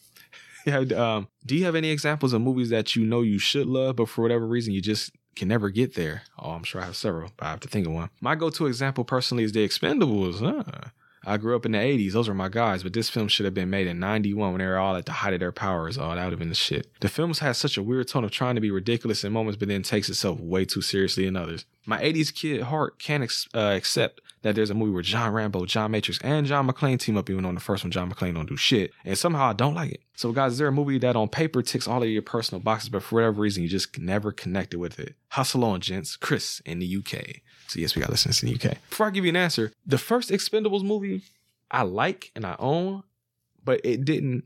Do you have any examples of movies that you know you should love, but for whatever reason you just can never get there? Oh, I'm sure I have several, but I have to think of one. My go-to example personally is The Expendables. I grew up in the 80s. Those were my guys, but this film should have been made in 91 when they were all at the height of their powers. Oh, that would have been the shit. The film has such a weird tone of trying to be ridiculous in moments, but then takes itself way too seriously in others. My 80s kid heart can't accept that there's a movie where John Rambo, John Matrix, and John McClane team up, even on the first one, John McClane don't do shit. And somehow I don't like it. So guys, is there a movie that on paper ticks all of your personal boxes, but for whatever reason, you just never connected with it? Hustle on, gents. Chris in the UK. So yes, we got listeners in the UK. Before I give you an answer, the first Expendables movie I like and I own, but it didn't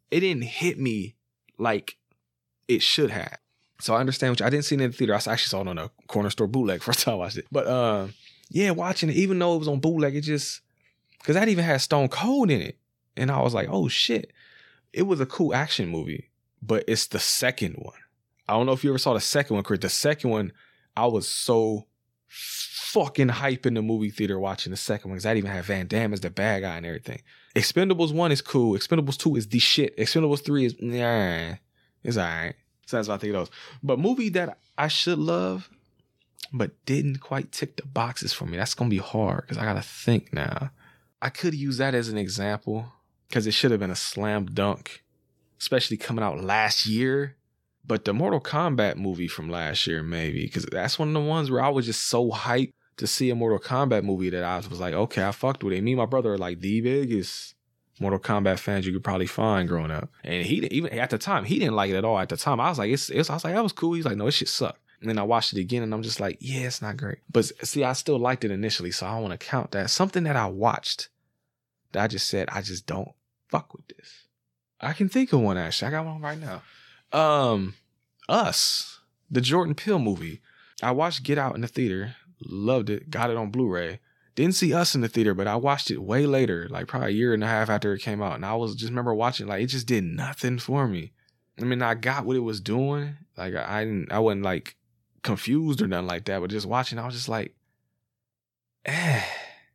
hit me like it should have. So I understand I didn't see it in the theater. I actually saw it on a corner store bootleg first time I watched it. But yeah, watching it, even though it was on bootleg, it just, because that even had Stone Cold in it. And I was like, oh shit. It was a cool action movie, but it's the second one. I don't know if you ever saw the second one, Chris. The second one, I was so fucking hype in the movie theater watching the second one because I even had Van Damme as the bad guy and everything. Expendables 1 is cool. Expendables 2 is the shit. Expendables 3 is, nah, it's all right. So that's what I think of those. But movie that I should love, but didn't quite tick the boxes for me. That's going to be hard because I got to think now. I could use that as an example because it should have been a slam dunk, especially coming out last year. But the Mortal Kombat movie from last year, maybe, because that's one of the ones where I was just so hyped to see a Mortal Kombat movie that I was like, okay, I fucked with it. Me and my brother are like the biggest Mortal Kombat fans you could probably find growing up. And he didn't, even at the time, he didn't like it at all. At the time, I was like, I was like, that was cool. He's like, no, this shit sucked. And then I watched it again and I'm just like, yeah, it's not great. But see, I still liked it initially, so I don't want to count that. Something that I watched that I just said, I just don't fuck with this. I can think of one, actually. I got one right now. Us, the Jordan Peele movie. I watched Get Out in the theater, loved it, got it on Blu-ray. Didn't see Us in the theater, but I watched it way later, like probably a year and a half after it came out. And I was just remember watching, like, it just did nothing for me. I mean, I got what it was doing. Like, I wasn't like confused or nothing like that, but just watching, I was just like, I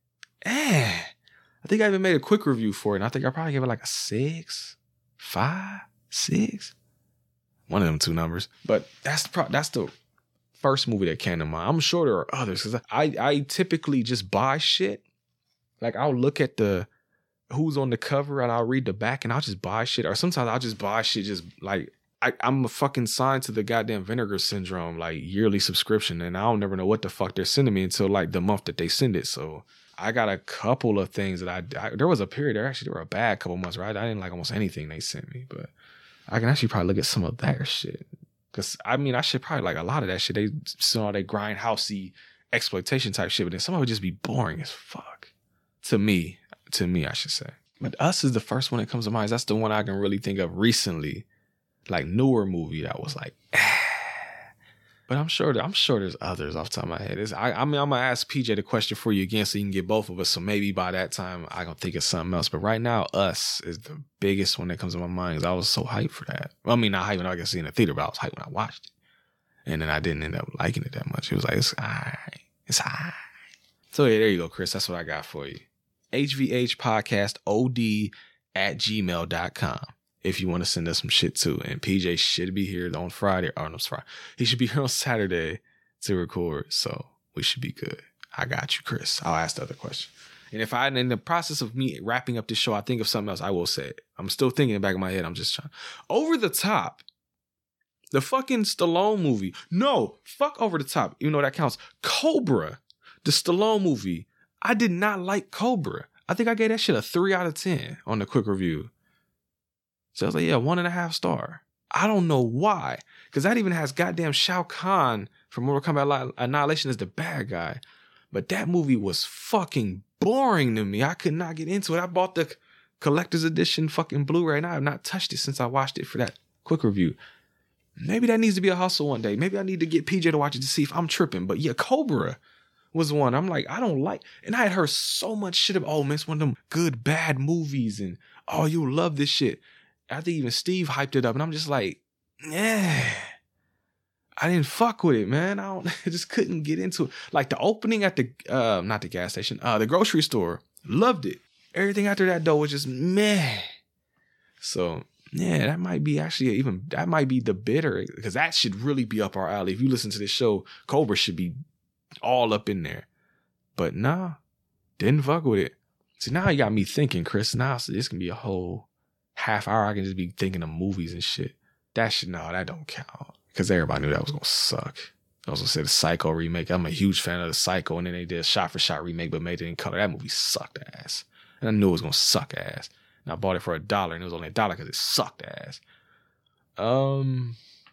think I even made a quick review for it, and I think I probably gave it like a 6, 5, 6. One of them two numbers. But that's the first movie that came to mind. I'm sure there are others, because I typically just buy shit. Like, I'll look at the who's on the cover and I'll read the back and I'll just buy shit. Or sometimes I'll just buy shit just like, I'm a fucking signed to the goddamn Vinegar Syndrome, like, yearly subscription, and I don't never know what the fuck they're sending me until like the month that they send it. So I got a couple of things that I there was a period there were a bad couple months, right? I didn't like almost anything they sent me, but I can actually probably look at some of their shit. Cause I mean, I should probably like a lot of that shit. They send all that grindhousey exploitation type shit, but then some of it would just be boring as fuck. To me, I should say. But Us is the first one that comes to mind. That's the one I can really think of recently. Like, newer movie that was like, But I'm sure there's others off the top of my head. I'm gonna ask PJ the question for you again so you can get both of us. So maybe by that time I gonna think of something else. But right now, Us is the biggest one that comes to my mind because I was so hyped for that. Well, I mean, not hyped when I got to see it in the theater, but I was hyped when I watched it. And then I didn't end up liking it that much. It was like, it's alright. It's alright. So yeah, there you go, Chris. That's what I got for you. hvhpodcastod@gmail.com. If you want to send us some shit too. And PJ should be here on Friday. Oh, no, it's Friday. He should be here on Saturday to record. So we should be good. I got you, Chris. I'll ask the other question. And if I, in the process of me wrapping up this show, I think of something else, I will say it. I'm still thinking in the back of my head. I'm just trying. Over the Top. The fucking Stallone movie. No, fuck Over the Top. Even though that counts. Cobra. The Stallone movie. I did not like Cobra. I think I gave that shit a 3 out of 10 on the quick review. So I was like, yeah, 1.5 star. I don't know why. Because that even has goddamn Shao Kahn from Mortal Kombat Annihilation as the bad guy. But that movie was fucking boring to me. I could not get into it. I bought the collector's edition fucking Blu-ray and I have not touched it since I watched it for that quick review. Maybe that needs to be a hustle one day. Maybe I need to get PJ to watch it to see if I'm tripping. But yeah, Cobra was one. I'm like, I don't like. And I had heard so much shit about, oh man, it's one of them good, bad movies. And oh, you'll love this shit. I think even Steve hyped it up. And I'm just like, yeah. I didn't fuck with it, man. I just couldn't get into it. Like the opening at the, not the gas station, the grocery store. Loved it. Everything after that though was just meh. So yeah, that might be actually that might be the bitter, because that should really be up our alley. If you listen to this show, Cobra should be all up in there. But nah, didn't fuck with it. See, now you got me thinking, Chris. Now so this can be a whole half hour. I can just be thinking of movies and shit. That don't count. Because everybody knew that was going to suck. I was going to say the Psycho remake. I'm a huge fan of the Psycho. And then they did a shot-for-shot remake, but made it in color. That movie sucked ass. And I knew it was going to suck ass. And I bought it for $1, and it was only $1 because it sucked ass. No,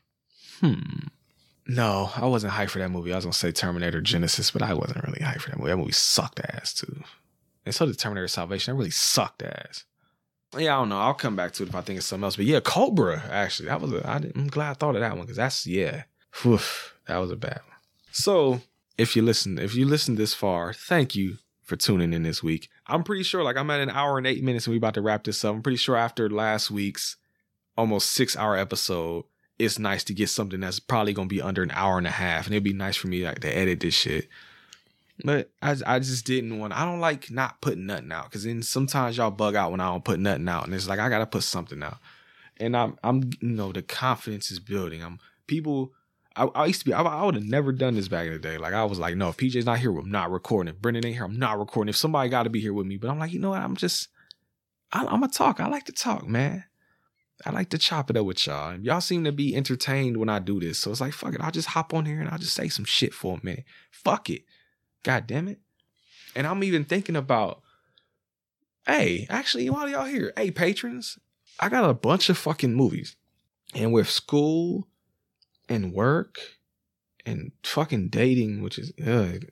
I wasn't hyped for that movie. I was going to say Terminator Genesis, but I wasn't really hyped for that movie. That movie sucked ass, too. And so did Terminator Salvation. That really sucked ass. Yeah, I don't know. I'll come back to it if I think it's something else. But yeah, Cobra, actually. I'm glad I thought of that one, because that's, yeah. Whew, that was a bad one. So, if you listen this far, thank you for tuning in this week. I'm pretty sure, like, I'm at 1 hour and 8 minutes and we're about to wrap this up. I'm pretty sure after last week's almost 6-hour episode, it's nice to get something that's probably going to be under 1.5 hours. And it'd be nice for me, like, to edit this shit. But I just didn't want. I don't like not putting nothing out, because then sometimes y'all bug out when I don't put nothing out, and it's like I gotta put something out. And I'm the confidence is building. I used to be. I would have never done this back in the day. Like I was like, no, if PJ's not here, I'm not recording. If Brendan ain't here, I'm not recording. If somebody got to be here with me, but I'm like, you know what? I'm a talk. I like to talk, man. I like to chop it up with y'all. And y'all seem to be entertained when I do this, so it's like, fuck it. I'll just hop on here and I'll just say some shit for a minute. Fuck it. God damn it. And I'm even thinking about, hey, actually, while y'all here, hey, patrons, I got a bunch of fucking movies. And with school and work and fucking dating, which is, all right,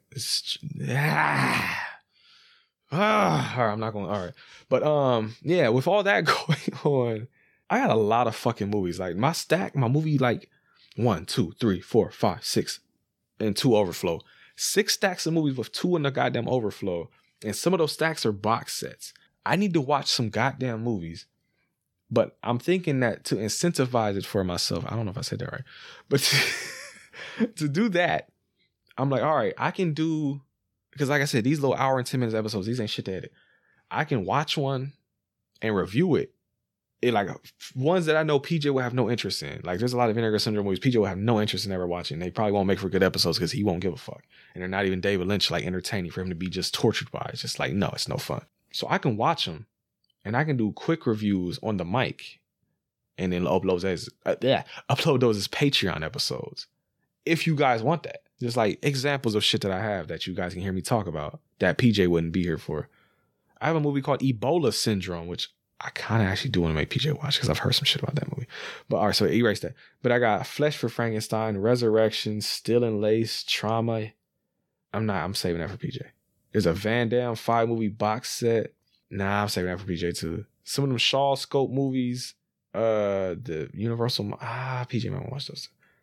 I'm not going, all right. But, yeah, with all that going on, I got a lot of fucking movies. Like my movie, like 1, 2, 3, 4, 5, 6, and 2 overflow. 6 stacks of movies with 2 in the goddamn overflow. And some of those stacks are box sets. I need to watch some goddamn movies. But I'm thinking that to incentivize it for myself, I don't know if I said that right, but to do that, I'm like, all right, I can do, because like I said, these little 1 hour and 10 minutes episodes, these ain't shit to edit. I can watch one and review it. Like ones that I know PJ will have no interest in. Like there's a lot of Vinegar Syndrome movies PJ will have no interest in ever watching. They probably won't make for good episodes because he won't give a fuck. And they're not even David Lynch like entertaining for him to be just tortured by. It's just like, no, it's no fun. So I can watch them and I can do quick reviews on the mic and then upload those as Patreon episodes. If you guys want that. Just like examples of shit that I have that you guys can hear me talk about that PJ wouldn't be here for. I have a movie called Ebola Syndrome, which I kind of actually do want to make PJ watch because I've heard some shit about that movie. But all right, so erase that. But I got Flesh for Frankenstein, Resurrection, Still in Lace, Trauma. I'm saving that for PJ. There's a Van Damme 5 movie box set. Nah, I'm saving that for PJ too. Some of them Shaw Scope movies. The Universal. PJ might watch those.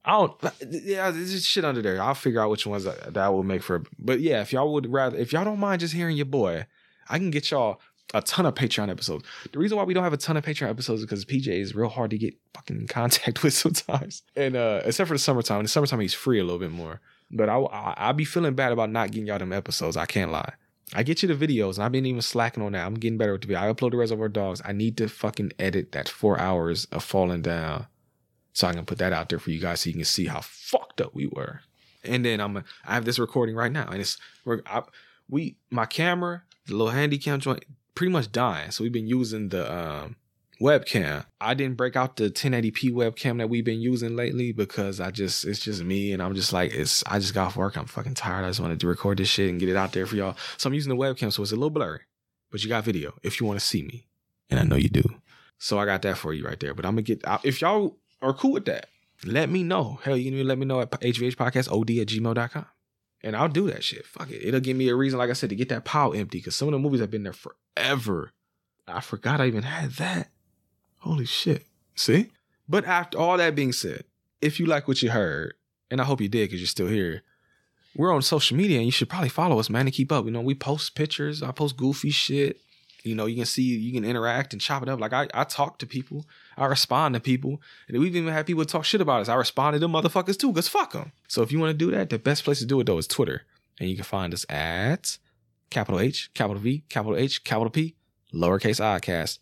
I don't. Yeah, there's just shit under there. I'll figure out which ones that will make for. But yeah, if y'all don't mind just hearing your boy, I can get y'all a ton of Patreon episodes. The reason why we don't have a ton of Patreon episodes is because PJ is real hard to get fucking in contact with sometimes. And except for the summertime. In the summertime, he's free a little bit more. But I be feeling bad about not getting y'all them episodes. I can't lie. I get you the videos, and I've been even slacking on that. I'm getting better with the video. I upload the Reservoir Dogs. I need to fucking edit that 4 hours of Falling Down so I can put that out there for you guys so you can see how fucked up we were. And then I have this recording right now, and it's my camera, the little handy cam joint, pretty much dying. So we've been using the webcam. I didn't break out the 1080p webcam that we've been using lately because it's just me, and I'm just like, I just got off work. I'm fucking tired. I just wanted to record this shit and get it out there for y'all. So I'm using the webcam, so it's a little blurry, but you got video if you want to see me, and I know you do. So I got that for you right there. But I'm gonna if y'all are cool with that, let me know. Hell, you can even let me know at hvhpodcastod@gmail.com. And I'll do that shit. Fuck it. It'll give me a reason, like I said, to get that pile empty. Because some of the movies have been there forever. I forgot I even had that. Holy shit. See? But after all that being said, if you like what you heard, and I hope you did because you're still here, we're on social media and you should probably follow us, man, to keep up. You know, we post pictures. I post goofy shit. You know, you can see, you can interact and chop it up. Like, I talk to people. I respond to people. And we've even had people talk shit about us. I respond to them motherfuckers too, because fuck them. So if you want to do that, the best place to do it, though, is Twitter. And you can find us at capital H, capital V, capital H, capital P, lowercase I cast,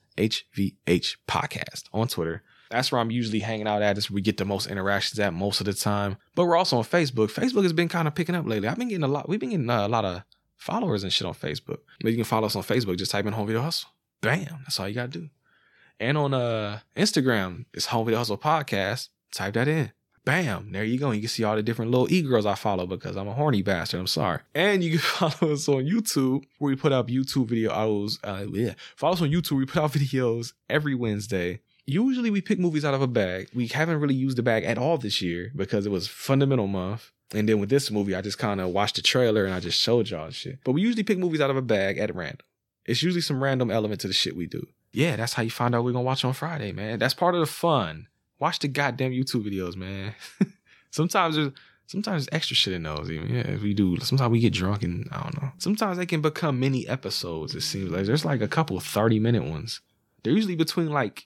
HVH podcast on Twitter. That's where I'm usually hanging out at. That's where we get the most interactions at most of the time. But we're also on Facebook. Facebook has been kind of picking up lately. We've been getting a lot of followers and shit on Facebook. But you can follow us on Facebook. Just type in Home Video Hustle. Bam. That's all you got to do. And on Instagram, it's Home Video Hustle Podcast. Type that in. Bam. There you go. You can see all the different little e-girls I follow because I'm a horny bastard. I'm sorry. And you can follow us on YouTube where we put up YouTube videos. Follow us on YouTube. We put out videos every Wednesday. Usually we pick movies out of a bag. We haven't really used the bag at all this year because it was Fundamental Month. And then with this movie, I just kind of watched the trailer and I just showed y'all shit. But we usually pick movies out of a bag at random. It's usually some random element to the shit we do. Yeah, that's how you find out we're going to watch on Friday, man. That's part of the fun. Watch the goddamn YouTube videos, man. Sometimes there's extra shit in those even. Yeah, we do. Sometimes we get drunk and I don't know. Sometimes they can become mini episodes, it seems like. There's like a couple of 30-minute ones. They're usually between like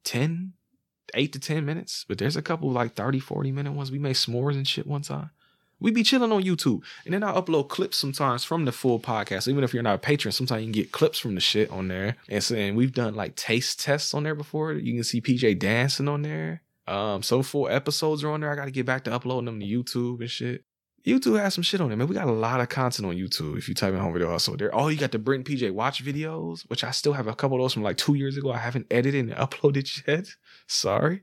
8 to 10 minutes. But there's a couple of like 30, 40-minute ones. We made s'mores and shit one time. We be chilling on YouTube. And then I upload clips sometimes from the full podcast. So even if you're not a patron, sometimes you can get clips from the shit on there. And we've done like taste tests on there before. You can see PJ dancing on there. Some full episodes are on there. I got to get back to uploading them to YouTube and shit. YouTube has some shit on there, man. We got a lot of content on YouTube if you type in Home Video Hustle. There. Oh, you got the Brent PJ Watch videos, which I still have a couple of those from like 2 years ago. I haven't edited and uploaded yet. Sorry.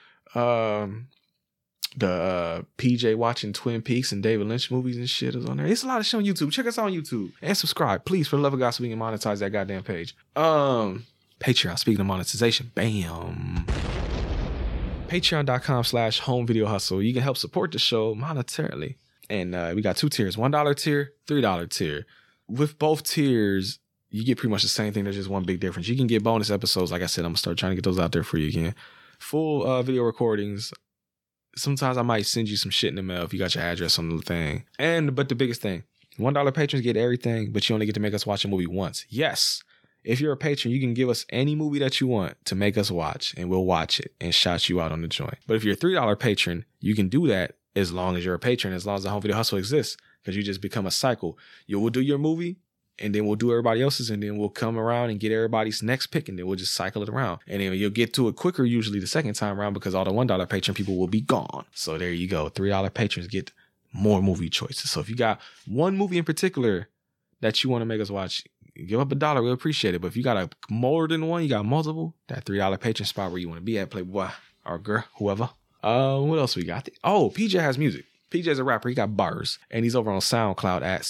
The PJ watching Twin Peaks and David Lynch movies and shit is on there. It's a lot of shit on YouTube. Check us out on YouTube and subscribe, please, for the love of God, so we can monetize that goddamn page. Patreon. Speaking of monetization, bam. Patreon.com/Home Video Hustle. You can help support the show monetarily, and we got 2 tiers: $1 tier, $3 tier. With both tiers, you get pretty much the same thing. There's just one big difference. You can get bonus episodes. Like I said, I'm gonna start trying to get those out there for you again. Full video recordings. Sometimes I might send you some shit in the mail if you got your address on the thing. But the biggest thing, $1 patrons get everything, but you only get to make us watch a movie once. Yes, if you're a patron, you can give us any movie that you want to make us watch, and we'll watch it and shout you out on the joint. But if you're a $3 patron, you can do that as long as you're a patron, as long as the Home Video Hustle exists, because you just become a cycle. You will do your movie, and then we'll do everybody else's, and then we'll come around and get everybody's next pick, and then we'll just cycle it around. And then you'll get to it quicker usually the second time around because all the $1 patron people will be gone. So there you go. $3 patrons get more movie choices. So if you got one movie in particular that you want to make us watch, give up $1. We'll appreciate it. But if you got more than one, you got multiple, that $3 patron spot where you want to be at, Playboy or girl, whoever. What else we got? Oh, PJ has music. PJ's a rapper. He got bars. And he's over on SoundCloud at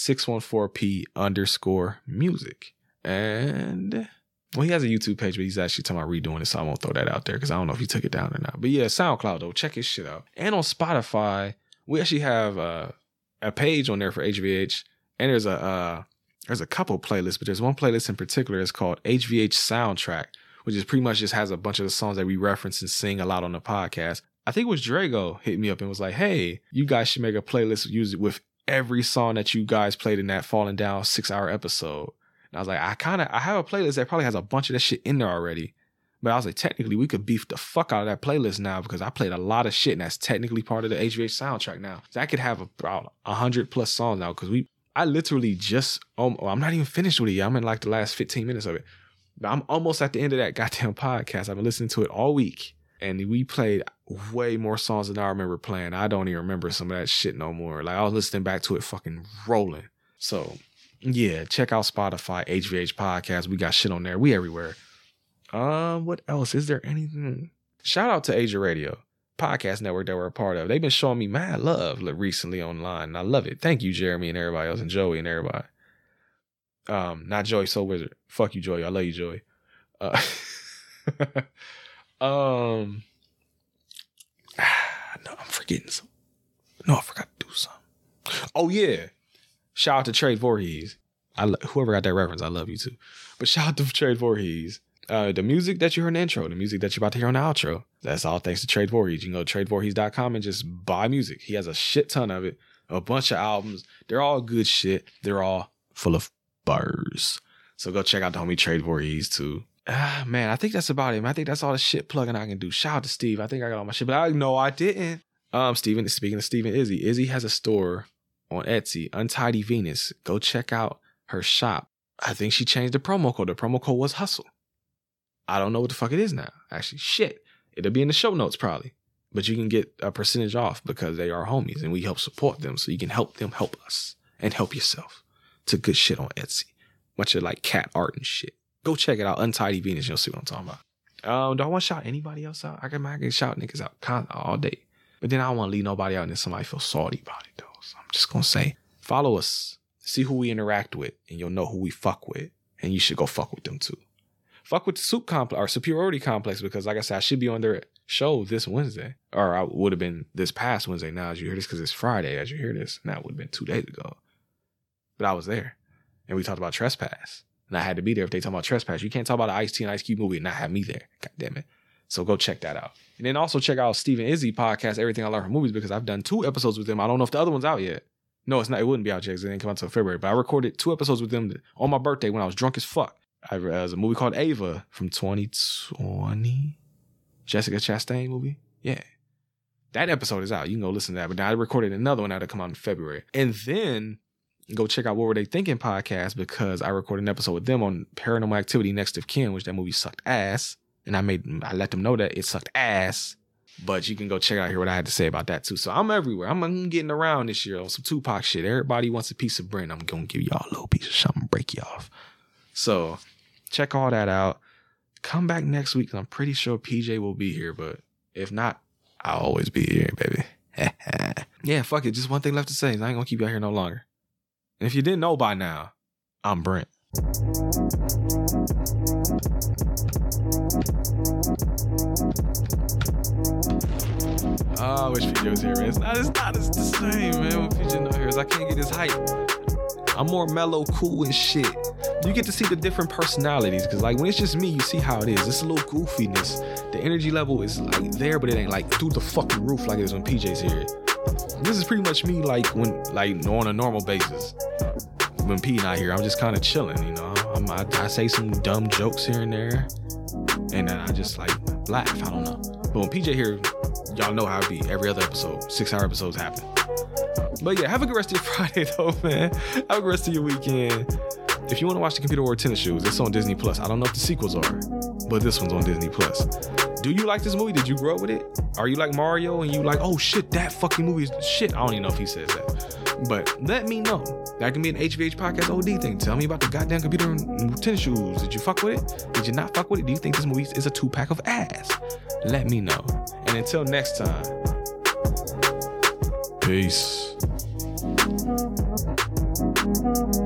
614p_music. And, well, he has a YouTube page, but he's actually talking about redoing it, so I won't throw that out there because I don't know if he took it down or not. But yeah, SoundCloud, though. Check his shit out. And on Spotify, we actually have a page on there for HVH. And there's a couple playlists, but there's one playlist in particular that's called HVH Soundtrack, which is pretty much just has a bunch of the songs that we reference and sing a lot on the podcast. I think it was Drago hit me up and was like, hey, you guys should make a playlist use it with every song that you guys played in that Falling Down 6-hour episode. And I was like, I have a playlist that probably has a bunch of that shit in there already. But I was like, technically, we could beef the fuck out of that playlist now because I played a lot of shit and that's technically part of the HVH soundtrack now. So I could have about 100+ songs now because I literally just, I'm not even finished with it yet. I'm in like the last 15 minutes of it. But I'm almost at the end of that goddamn podcast. I've been listening to it all week. And we played way more songs than I remember playing. I don't even remember some of that shit no more. Like I was listening back to it fucking rolling. So yeah, check out Spotify, HVH Podcast. We got shit on there. We everywhere. What else? Is there anything? Shout out to Asia Radio podcast network that we're a part of. They've been showing me mad love recently online. And I love it. Thank you, Jeremy and everybody else, and Joey and everybody. Not Joey Soul Wizard. Fuck you, Joey. I love you, Joey. No, I'm forgetting something. No, I forgot to do something. Oh yeah. Shout out to Trade Voorhees. Whoever got that reference, I love you too. But shout out to Trade Voorhees. The music that you heard in the intro, the music that you're about to hear on the outro, that's all thanks to Trade Voorhees. You can go to tradevoorhees.com and just buy music. He has a shit ton of it, a bunch of albums. They're all good shit. They're all full of bars. So go check out the homie Trade Voorhees too. Man, I think that's about it. Man. I think that's all the shit plugging I can do. Shout out to Steve. I think I got all my shit, but I didn't. Steven, speaking of Steven Izzy. Izzy has a store on Etsy, Untidy Venus. Go check out her shop. I think she changed the promo code. The promo code was Hustle. I don't know what the fuck it is now. Actually, shit. It'll be in the show notes probably. But you can get a percentage off because they are homies and we help support them. So you can help them help us and help yourself. It's a good shit on Etsy. Bunch of like cat art and shit. Go check it out. Untidy Venus. You'll see what I'm talking about. Do I want to shout anybody else out? I can shout niggas out all day. But then I don't want to leave nobody out and then somebody feel salty about it though. So I'm just going to say, follow us. See who we interact with and you'll know who we fuck with. And you should go fuck with them too. Fuck with the Soup Complex or Superiority Complex because like I said, I should be on their show this Wednesday. Or I would have been this past Wednesday now as you hear this because it's Friday as you hear this. Now it would have been 2 days ago. But I was there. And we talked about Trespass. And I had to be there if they talk about Trespass. You can't talk about an Ice-T and Ice Cube movie and not have me there. God damn it. So go check that out. And then also check out Stephen Izzy podcast, Everything I Learned from Movies, because I've done 2 episodes with them. I don't know if the other one's out yet. No, it's not. It wouldn't be out yet because it didn't come out until February. But I recorded 2 episodes with them on my birthday when I was drunk as fuck. It was a movie called Ava from 2020. Jessica Chastain movie. Yeah. That episode is out. You can go listen to that. But now I recorded another one that'll come out in February. And then go check out What Were They Thinking podcast because I recorded an episode with them on Paranormal Activity Next of Kin, which that movie sucked ass. And I let them know that it sucked ass. But you can go check out here what I had to say about that too. So I'm everywhere. I'm getting around this year on some Tupac shit. Everybody wants a piece of bread. I'm going to give y'all a little piece of something, break you off. So check all that out. Come back next week. I'm pretty sure PJ will be here. But if not, I'll always be here, baby. Yeah, fuck it. Just one thing left to say. I ain't going to keep you out here no longer. And if you didn't know by now, I'm Brent. Oh, I wish PJ was here, man. It's not the same, man. When PJ not here, I can't get his hype. I'm more mellow, cool, and shit. You get to see the different personalities, because like when it's just me, you see how it is. It's a little goofiness. The energy level is like there, but it ain't like through the fucking roof like it is when PJ's here. This is pretty much me like when like on a normal basis. When P not here, I'm just kind of chilling, you know. I say some dumb jokes here and there, and then I just like laugh. I don't know. But when PJ here, y'all know how it be. Every other episode, 6-hour episodes happen. But yeah, have a good rest of your Friday though, man. Have a good rest of your weekend. If you want to watch The Computer Wore Tennis Shoes, it's on Disney Plus. I don't know if the sequels are, but this one's on Disney Plus. Do you like this movie? Did you grow up with it? Are you like Mario and you like, oh shit, that fucking movie is shit? I don't even know if he says that. But let me know. That can be an HVH podcast OD thing. Tell me about the goddamn Computer and Tennis Shoes. Did you fuck with it? Did you not fuck with it? Do you think this movie is a 2-pack of ass? Let me know. And until next time, peace.